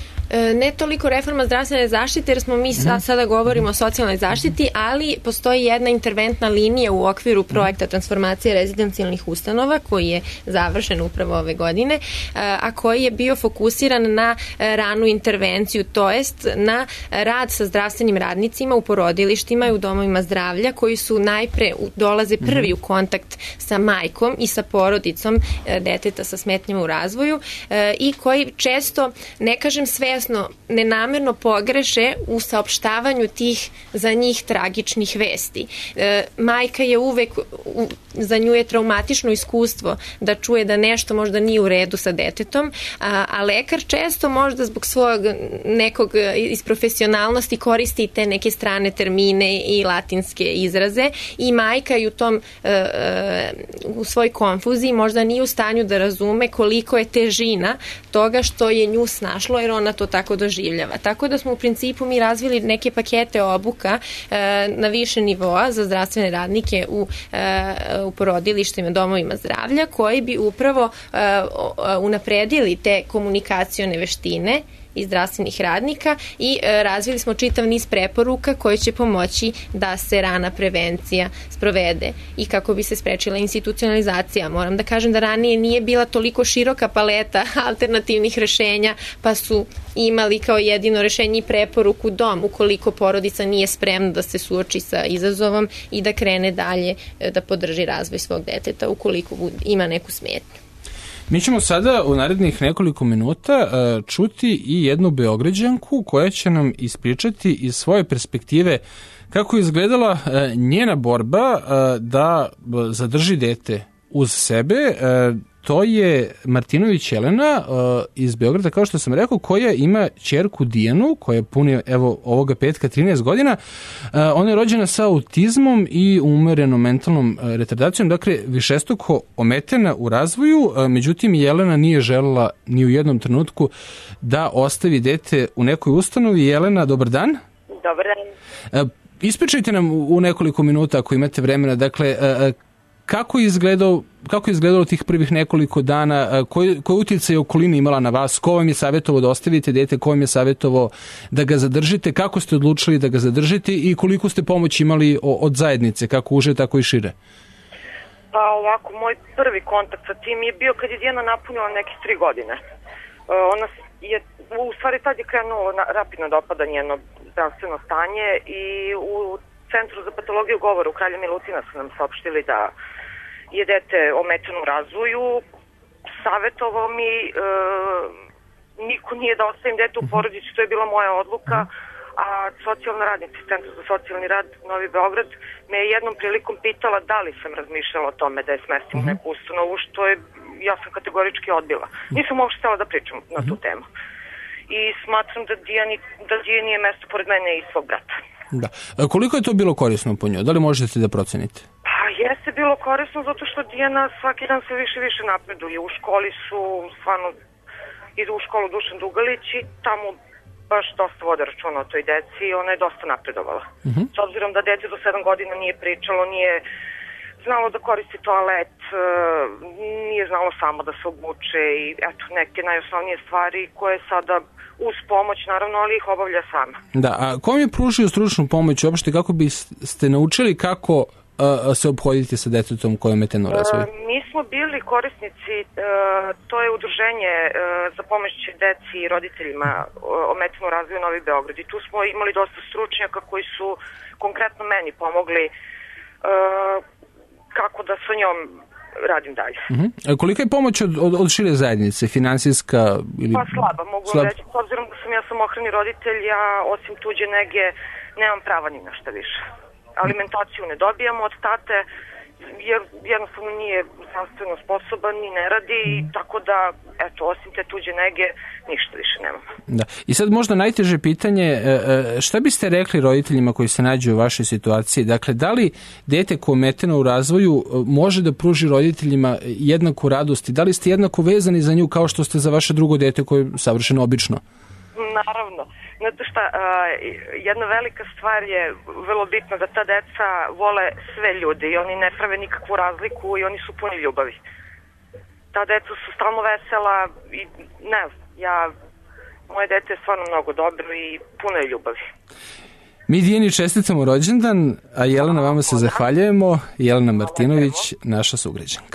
Ne toliko reforma zdravstvene zaštite, jer smo mi sad, sada govorimo o socijalnoj zaštiti, ali postoji jedna interventna linija u okviru projekta transformacije rezidencijalnih ustanova koji je završen upravo ove godine, a koji je bio fokusiran na ranu intervenciju, to jest na rad sa zdravstvenim radnicima u porodilištima i u domovima zdravlja koji su najpre dolaze prvi u kontakt sa majkom i sa porodicom deteta sa smetnjama u razvoju i koji često, ne kažem sve nenamerno pogreše u saopštavanju tih za njih tragičnih vesti. E, majka je uvek, u, za nju je traumatično iskustvo da čuje da nešto možda nije u redu sa detetom, a, a lekar često možda zbog svog nekog iz profesionalnosti koristi te neke strane termine i latinske izraze i majka i u tom e, u svoj konfuziji možda nije u stanju da razume koliko je težina toga što je nju snašlo, jer ona to tako doživljava. Tako da smo u principu mi razvili neke pakete obuka e, na više nivoa za zdravstvene radnike u, e, u porodilištima, domovima zdravlja, koji bi upravo e, unapredili te komunikacione veštine i zdravstvenih radnika i e, razvili smo čitav niz preporuka koje će pomoći da se rana prevencija sprovede i kako bi se sprečila institucionalizacija. Moram da kažem da ranije nije bila toliko široka paleta alternativnih rešenja, pa su imali kao jedino rešenje i preporuku dom ukoliko porodica nije spremna da se suoči sa izazovom i da krene dalje e, da podrži razvoj svog deteta ukoliko ima neku smetnju. Mi ćemo sada u narednih nekoliko minuta uh, čuti i jednu Beograđanku koja će nam ispričati iz svoje perspektive kako je izgledala uh, njena borba uh, da zadrži dete uz sebe. Uh, to je Martinović Jelena uh, iz Beograda, kao što sam rekao, koja ima ćerku Dijanu, koja puni evo ovoga petka trinaest godina. Uh, ona je rođena sa autizmom i umerenom mentalnom uh, retardacijom, dakle višestruko ometena u razvoju, uh, međutim Jelena nije želela ni u jednom trenutku da ostavi dete u nekoj ustanovi. Jelena, dobar dan. Dobar dan. Uh, ispričajte nam u nekoliko minuta ako imate vremena, dakle uh, Kako je izgledalo, kako je izgledalo tih prvih nekoliko dana, koji, koji utjecaj je okolina imala na vas, ko vam je savjetovao da ostavite dete, ko vam je savjetovao da ga zadržite, kako ste odlučili da ga zadržite i koliko ste pomoći imali od zajednice, kako uže, tako i šire? Pa ovako, moj prvi kontakt sa tim je bio kad je Dijana napunila nekih tri godine. Ona je, u stvari tad je krenulo rapidno da opada njeno zdravstveno stanje i u Centru za patologiju govora u Kralja Milutina su nam saopštili da je dete ometeno u razvoju. Savjetovao mi, e, niko nije da ostavim dete u porodici, to je bila moja odluka, a socijalna radnica iz Centra za socijalni rad Novi Beograd me je jednom prilikom pitala da li sam razmišljala o tome da je smestim u neku ustanovu, što je, ja sam kategorički odbila. Nisam uopšte htjela da pričam na tu temu. I smatram da Dijani, da Dijani je mesto pored mene i svog brata. Da. A koliko je to bilo korisno po njoj? Da li možete da procenite? Pa jeste bilo korisno zato što Dijana svaki dan se više više napreduje. U školi su stvarno, idu u školu Dušan Dugalić i tamo baš dosta vode računa o toj deci i ona je dosta napredovala. Uh-huh. S obzirom da dete do sedam godina nije pričalo, nije znalo da koristi toalet, e, nije znalo samo da se obuče i eto, neke najosnovnije stvari koje sada uz pomoć, naravno, ali ih obavlja sama. Da, a ko vam je pružio stručnu pomoć uopšte, kako biste naučili kako a, se obhoditi sa detetom koje je ometeno u razvoju? E, mi smo bili korisnici, e, to je udruženje e, za pomoć deci i roditeljima ometeno u razvoju Novi Beograd i tu smo imali dosta stručnjaka koji su konkretno meni pomogli e, kako da sa njom radim dalje. Uh-huh. A kolika je pomoć od, od, od šire zajednice, finansijska? Ili... Pa slaba, mogu Slab... reći. S obzirom da sam ja samohrani roditelj, ja osim tuđe nege nemam prava ni na šta više. Alimentaciju ne dobijamo od tate, jer jednostavno nije zdravstveno sposoban ni ne radi, tako da, eto, osim te tuđe nege, ništa više nemam. Da. I sad možda najteže pitanje, šta biste rekli roditeljima koji se nađu u vašoj situaciji? Dakle, da li dete koje je ometeno u razvoju može da pruži roditeljima jednaku radost i da li ste jednako vezani za nju kao što ste za vaše drugo dete koje je savršeno obično? Naravno. Znate šta, jedna velika stvar je vrlo bitno da ta deca vole sve ljude i oni ne prave nikakvu razliku i oni su puni ljubavi. Ta deca su stalno vesela i ne znam, ja, moje dete je stvarno mnogo dobro i puno je ljubavi. Mi Dijani čestitamo rođendan, a Jelena, vama se zahvaljujemo. Jelena Martinović, naša sugrađanka.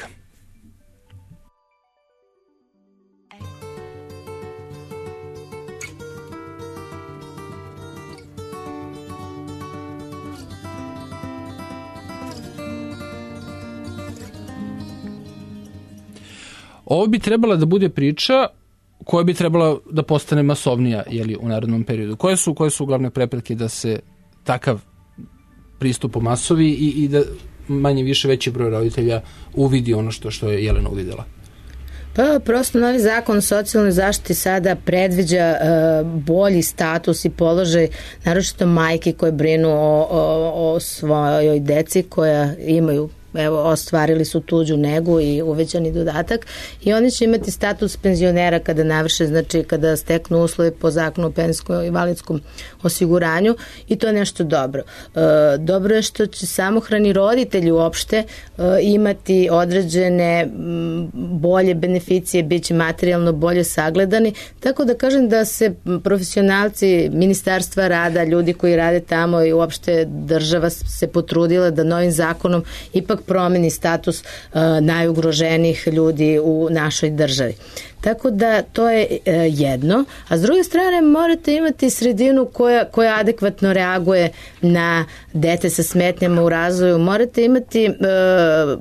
Ovo bi trebala da bude priča koja bi trebala da postane masovnija, jeli, u narednom periodu. Koje su, koje su glavne prepreke da se takav pristup masovi i, i da manje više veći broj roditelja uvidi ono što, što je Jelena uvidela? Pa prosto novi zakon o socijalnoj zaštiti sada predviđa uh, bolji status i položaj, naročito majke koje brinu o, o, o svojoj deci koja imaju, evo, ostvarili su tuđu negu i uvećani dodatak i oni će imati status penzionera kada navrše, znači kada steknu uslove po zakonu o penzijskom i invalidskom osiguranju i to je nešto dobro. E, dobro je što će samohrani roditelji uopšte e, imati određene m, bolje beneficije, bit će materijalno bolje sagledani, tako da kažem da se profesionalci Ministarstva rada, ljudi koji rade tamo i uopšte država se potrudila da novim zakonom ipak promeni status uh, najugroženijih ljudi u našoj državi. Tako da to je uh, jedno, a s druge strane morate imati sredinu koja, koja adekvatno reaguje na dete sa smetnjama u razvoju, morate imati uh,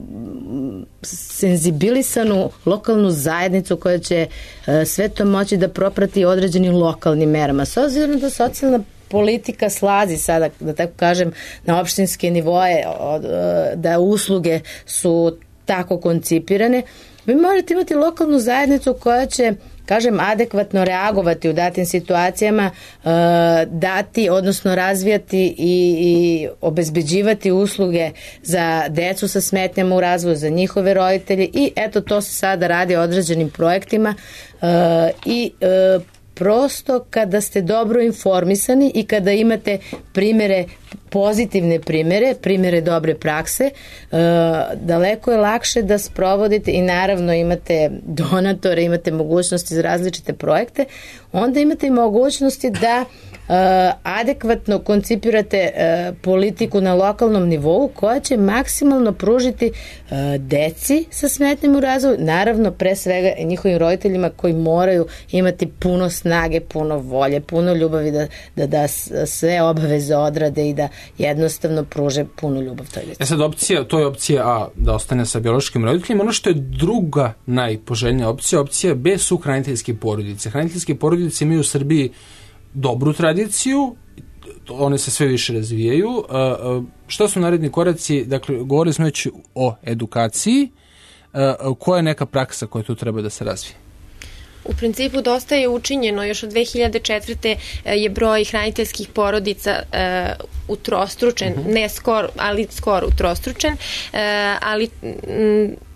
senzibilisanu lokalnu zajednicu koja će uh, sve to moći da proprati određenim lokalnim merama. S obzirom da socijalna politika slazi sada, da tako kažem, na opštinske nivoe, da usluge su tako koncipirane, vi morate imati lokalnu zajednicu koja će, kažem, adekvatno reagovati u datim situacijama, dati, odnosno razvijati i, i obezbeđivati usluge za decu sa smetnjama u razvoju, za njihove roditelje i eto to se sada radi određenim projektima i prosto kada ste dobro informisani i kada imate primere, pozitivne primere, primere dobre prakse, uh, daleko je lakše da sprovodite i naravno imate donatore, imate mogućnosti za različite projekte, onda imate i mogućnosti da Uh, adekvatno koncipirate uh, politiku na lokalnom nivou koja će maksimalno pružiti uh, deci sa smetnjama u razvoju, naravno pre svega i njihovim roditeljima koji moraju imati puno snage, puno volje, puno ljubavi da, da, da sve obaveze odrade i da jednostavno pruže punu ljubav toj deci. E sad opcija, to je opcija A, da ostane sa biološkim roditeljima. Ono što je druga najpoželjnija opcija, opcija B su hraniteljske porodice. Hraniteljske porodice imaju u Srbiji dobru tradiciju, one se sve više razvijaju. Šta su naredni koraci? Dakle, govorili smo već o edukaciji. Koja je neka praksa koja tu treba da se razvije? U principu dosta je učinjeno, još od dve hiljade četvrte je broj hraniteljskih porodica uh, utrostručen, uh-huh. ne skoro, ali skoro utrostručen, uh, ali m,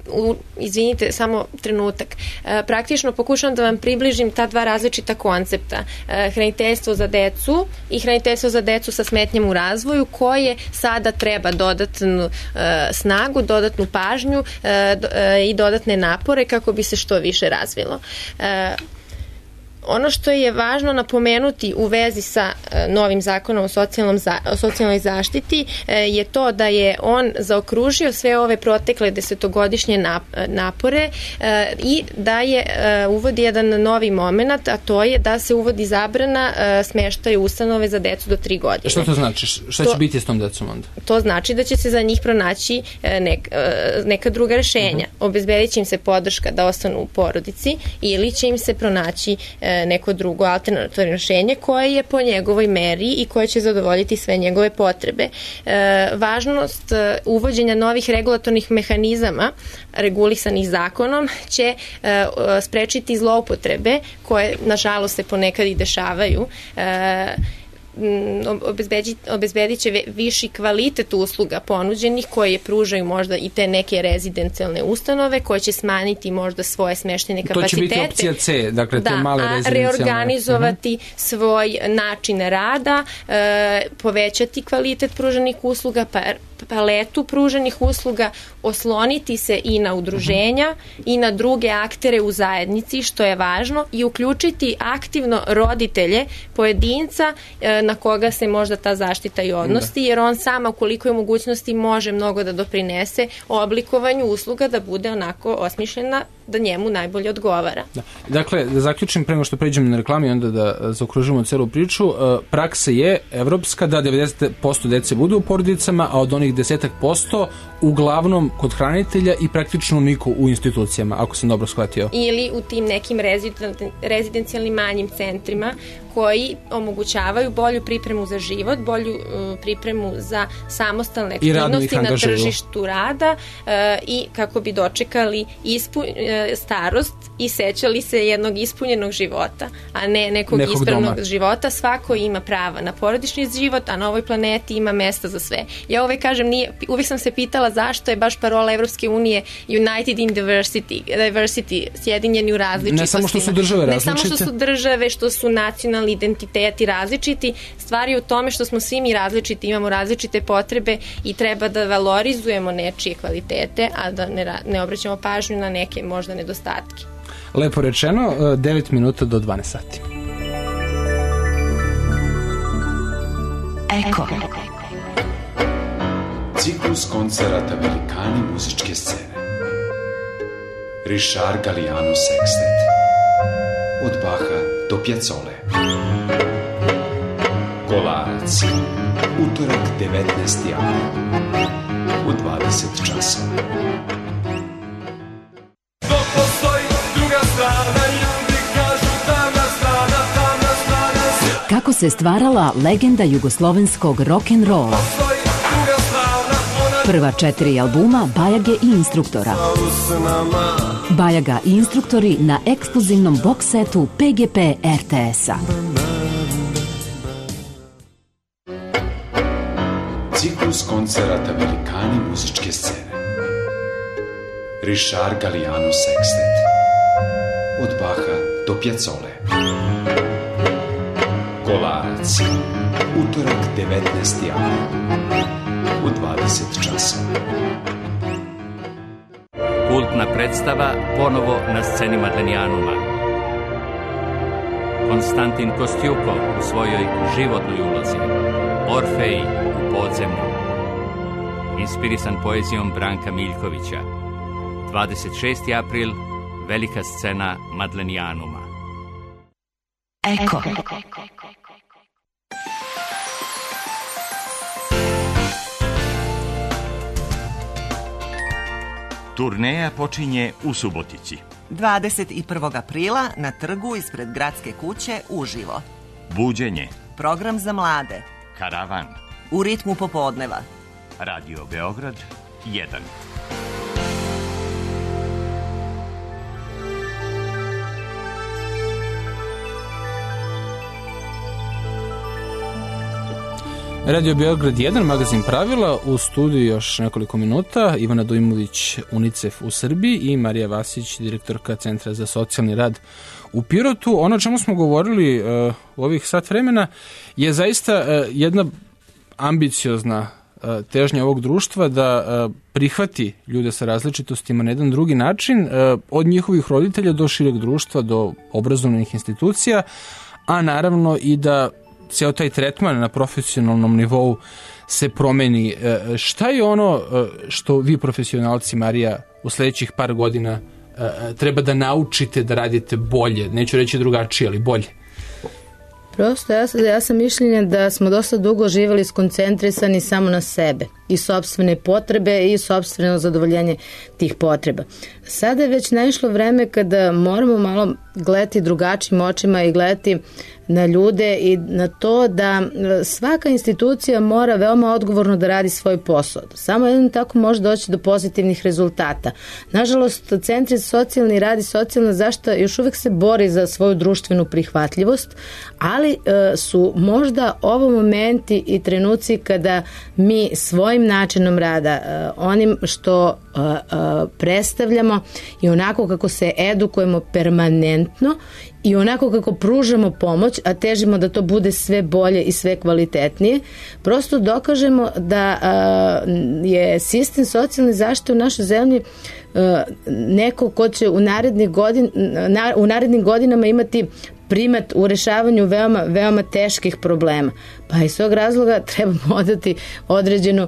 u, izvinite, samo trenutak. E, praktično pokušavam da vam približim ta dva različita koncepta. E, hraniteljstvo za decu i hraniteljstvo za decu sa smetnjama u razvoju, koje sada treba dodatnu e, snagu, dodatnu pažnju e, do, e, i dodatne napore kako bi se što više razvilo. E, Ono što je važno napomenuti u vezi sa e, novim zakonom o, socijalnom za, o socijalnoj zaštiti e, je to da je on zaokružio sve ove protekle desetogodišnje nap, napore e, i da je e, uvodi jedan novi moment, a to je da se uvodi zabrana e, smeštaja u ustanove za decu do tri godine. Što to znači? Šta će to, biti s tom decom onda? To znači da će se za njih pronaći e, nek, e, neka druga rešenja. Uh-huh. Obezbedit će im se podrška da ostanu u porodici ili će im se pronaći e, neko drugo alternativno rešenje koje je po njegovoj meri i koje će zadovoljiti sve njegove potrebe. E, važnost e, uvođenja novih regulatornih mehanizama regulisanih zakonom će e, sprečiti zloupotrebe koje nažalost se ponekad i dešavaju. E, obezbedit će viši kvalitet usluga ponuđenih koje pružaju možda i te neke rezidencijalne ustanove koje će smanjiti možda svoje smeštajne kapacitete. To će biti opcija C, dakle da, te male rezidencijalne. A reorganizovati uh-huh. svoj način rada, e, povećati kvalitet pruženih usluga, pa paletu pruženih usluga, osloniti se i na udruženja uh-huh. i na druge aktere u zajednici, što je važno, i uključiti aktivno roditelje, pojedinca e, na koga se možda ta zaštita i odnosi, jer on sama ukoliko je mogućnosti može mnogo da doprinese oblikovanju usluga da bude onako osmišljena da njemu najbolje odgovara. Da. Dakle, da zaključim prema što pređemo na reklami i onda da zaokružimo celu priču, praksa je evropska da devedeset posto dece bude u porodicama, a od onih deset posto uglavnom kod hranitelja i praktično niko u institucijama, ako sam dobro shvatio. Ili u tim nekim reziden, rezidencijalnim manjim centrima koji omogućavaju bolju pripremu za život, bolju uh, pripremu za samostalne aktivnosti na tržištu rada uh, i kako bi dočekali ispu, uh, starost i sećali se jednog ispunjenog života, a ne nekog, nekog ispravnog doma. života. Svako ima prava na porodični život, a na ovoj planeti ima mesta za sve. Ja uvek kažem, nije, uvek sam se pitala zašto je baš parola Evropske unije United in Diversity, diversity sjedinjeni u različitostima. Ne samo što su države različite. Ne samo što su države, što su nacionalni identiteti različiti, stvari u tome što smo svi mi različiti, imamo različite potrebe i treba da valorizujemo nečije kvalitete, a da ne, ne obraćamo pažnju na neke možda nedostatke. Lepo rečeno, devet minuta do dvanaest sati. Eko. Ciklus koncerata velikani muzičke scene. Richard Galliano Sextet. Od Baha do Piazzole. Kolarac. Utorak devetnaesti april. U dvadeset časova. Dok postoji druga strana, ljudi kažu tamna strana, tamna strana. Kako se stvarala legenda jugoslovenskog rock'n'rolla? Prva četiri albuma Bajage i Instruktora. Bajaga i Instruktori na ekskluzivnom box setu P G P R T S-a. Ciklus koncerata velikani muzičke scene. Richard Galliano Sextet. Od Baha do Piazzole. Kolarac. Utorak devetnaesti april. U dvadeset časova. Kultna predstava ponovo na sceni Madlenijanuma. Konstantin Kostjukov u svojoj životnoj ulozi. Orfej u podzemlju. Inspirisan poezijom Branka Miljkovića. dvadeset šesti april, velika scena Madlenijanuma. Eko. Turneja počinje u Subotici. dvadeset prvog aprila na trgu ispred gradske kuće uživo. Buđenje. Program za mlade. Karavan. U ritmu popodneva. Radio Beograd jedan. Radio Beograd jedan, magazin Pravila, u studiju još nekoliko minuta, Ivana Dujmović, UNICEF u Srbiji i Marija Vasić, direktorka Centra za socijalni rad u Pirotu. Ono o čemu smo govorili uh, u ovih sat vremena je zaista uh, jedna ambiciozna uh, težnja ovog društva da uh, prihvati ljude sa različitostima na jedan drugi način, uh, od njihovih roditelja do šireg društva, do obrazovnih institucija, a naravno i da ceo taj tretman na profesionalnom nivou se promeni. Šta je ono što vi profesionalci, Marija, u sledećih par godina treba da naučite da radite bolje? Neću reći drugačije, ali bolje. Prosto, ja, ja sam mišljenja da smo dosta dugo živjeli skoncentrisani samo na sebe i sopstvene potrebe i sopstveno zadovoljenje tih potreba. Sada je već naišlo vreme kada moramo malo gledati drugačijim očima i gledati na ljude i na to da svaka institucija mora veoma odgovorno da radi svoj posao. Samo jedno tako može doći do pozitivnih rezultata. Nažalost, Centri za socijalni rad i socijalna zaštita još uvek se bori za svoju društvenu prihvatljivost, ali e, su možda ovo momenti i trenuci kada mi svojim načinom rada, e, onim što e, e, predstavljamo i onako kako se edukujemo permanentno i onako kako pružamo pomoć, a težimo da to bude sve bolje i sve kvalitetnije, prosto dokažemo da a, je sistem socijalne zaštite u našoj zemlji a, neko ko će u narednih, godin, na, u narednim godinama imati primat u rešavanju veoma, veoma teških problema. Pa iz svog razloga trebamo odati određenu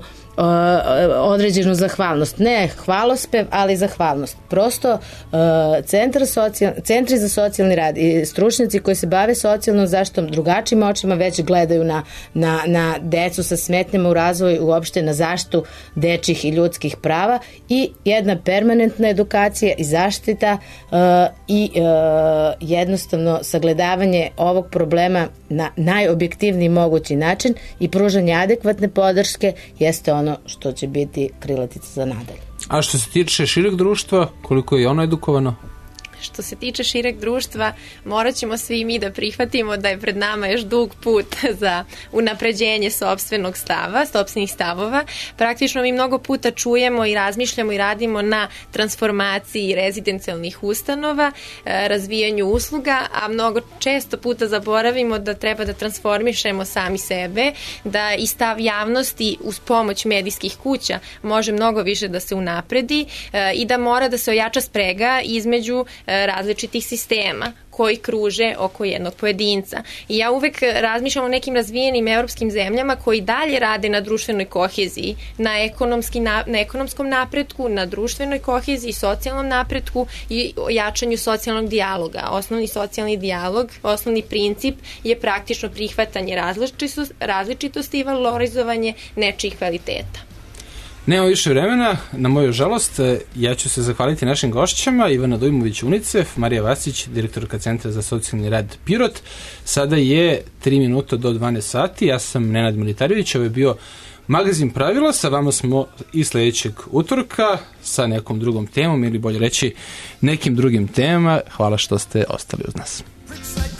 određenu zahvalnost. Ne hvalospev, ali zahvalnost. Prosto centar socijal, centri za socijalni rad i stručnjaci koji se bave socijalnom zaštitom drugačijim očima već gledaju na, na, na decu sa smetnjama u razvoju, uopšte na zaštitu dečjih i ljudskih prava i jedna permanentna edukacija i zaštita uh, i uh, jednostavno sagledavanje ovog problema na najobjektivniji mogući način i pružanje adekvatne podrške jeste ono što će biti krilatica za nadalje. A što se tiče šireg društva, koliko je ono edukovano? Što se tiče šireg društva, morat ćemo svi mi da prihvatimo da je pred nama još dug put za unapređenje sopstvenog stava, sopstvenih stavova. Praktično mi mnogo puta čujemo i razmišljamo i radimo na transformaciji rezidencijalnih ustanova, razvijanju usluga, a mnogo često puta zaboravimo da treba da transformišemo sami sebe, da i stav javnosti uz pomoć medijskih kuća može mnogo više da se unapredi i da mora da se ojača sprega između različitih sistema koji kruže oko jednog pojedinca. I ja uvek razmišljam o nekim razvijenim evropskim zemljama koji dalje rade na društvenoj koheziji, na, ekonomski, na, na ekonomskom napretku, na društvenoj koheziji, socijalnom napretku i jačanju socijalnog dijaloga. Osnovni socijalni dijalog, osnovni princip je praktično prihvatanje različitosti, različitosti i valorizovanje nečijih kvaliteta. Nema više vremena, na moju žalost, ja ću se zahvaliti našim gošćama, Ivana Dujmović, UNICEF, Marija Vasić, direktorka Centra za socijalni rad Pirot. Sada je tri minuta do dvanaest sati, ja sam Nenad Militarević, ovo je bio magazin Pravila, sa vama smo i sledećeg utorka sa nekom drugom temom ili bolje reći nekim drugim temama. Hvala što ste ostali uz nas.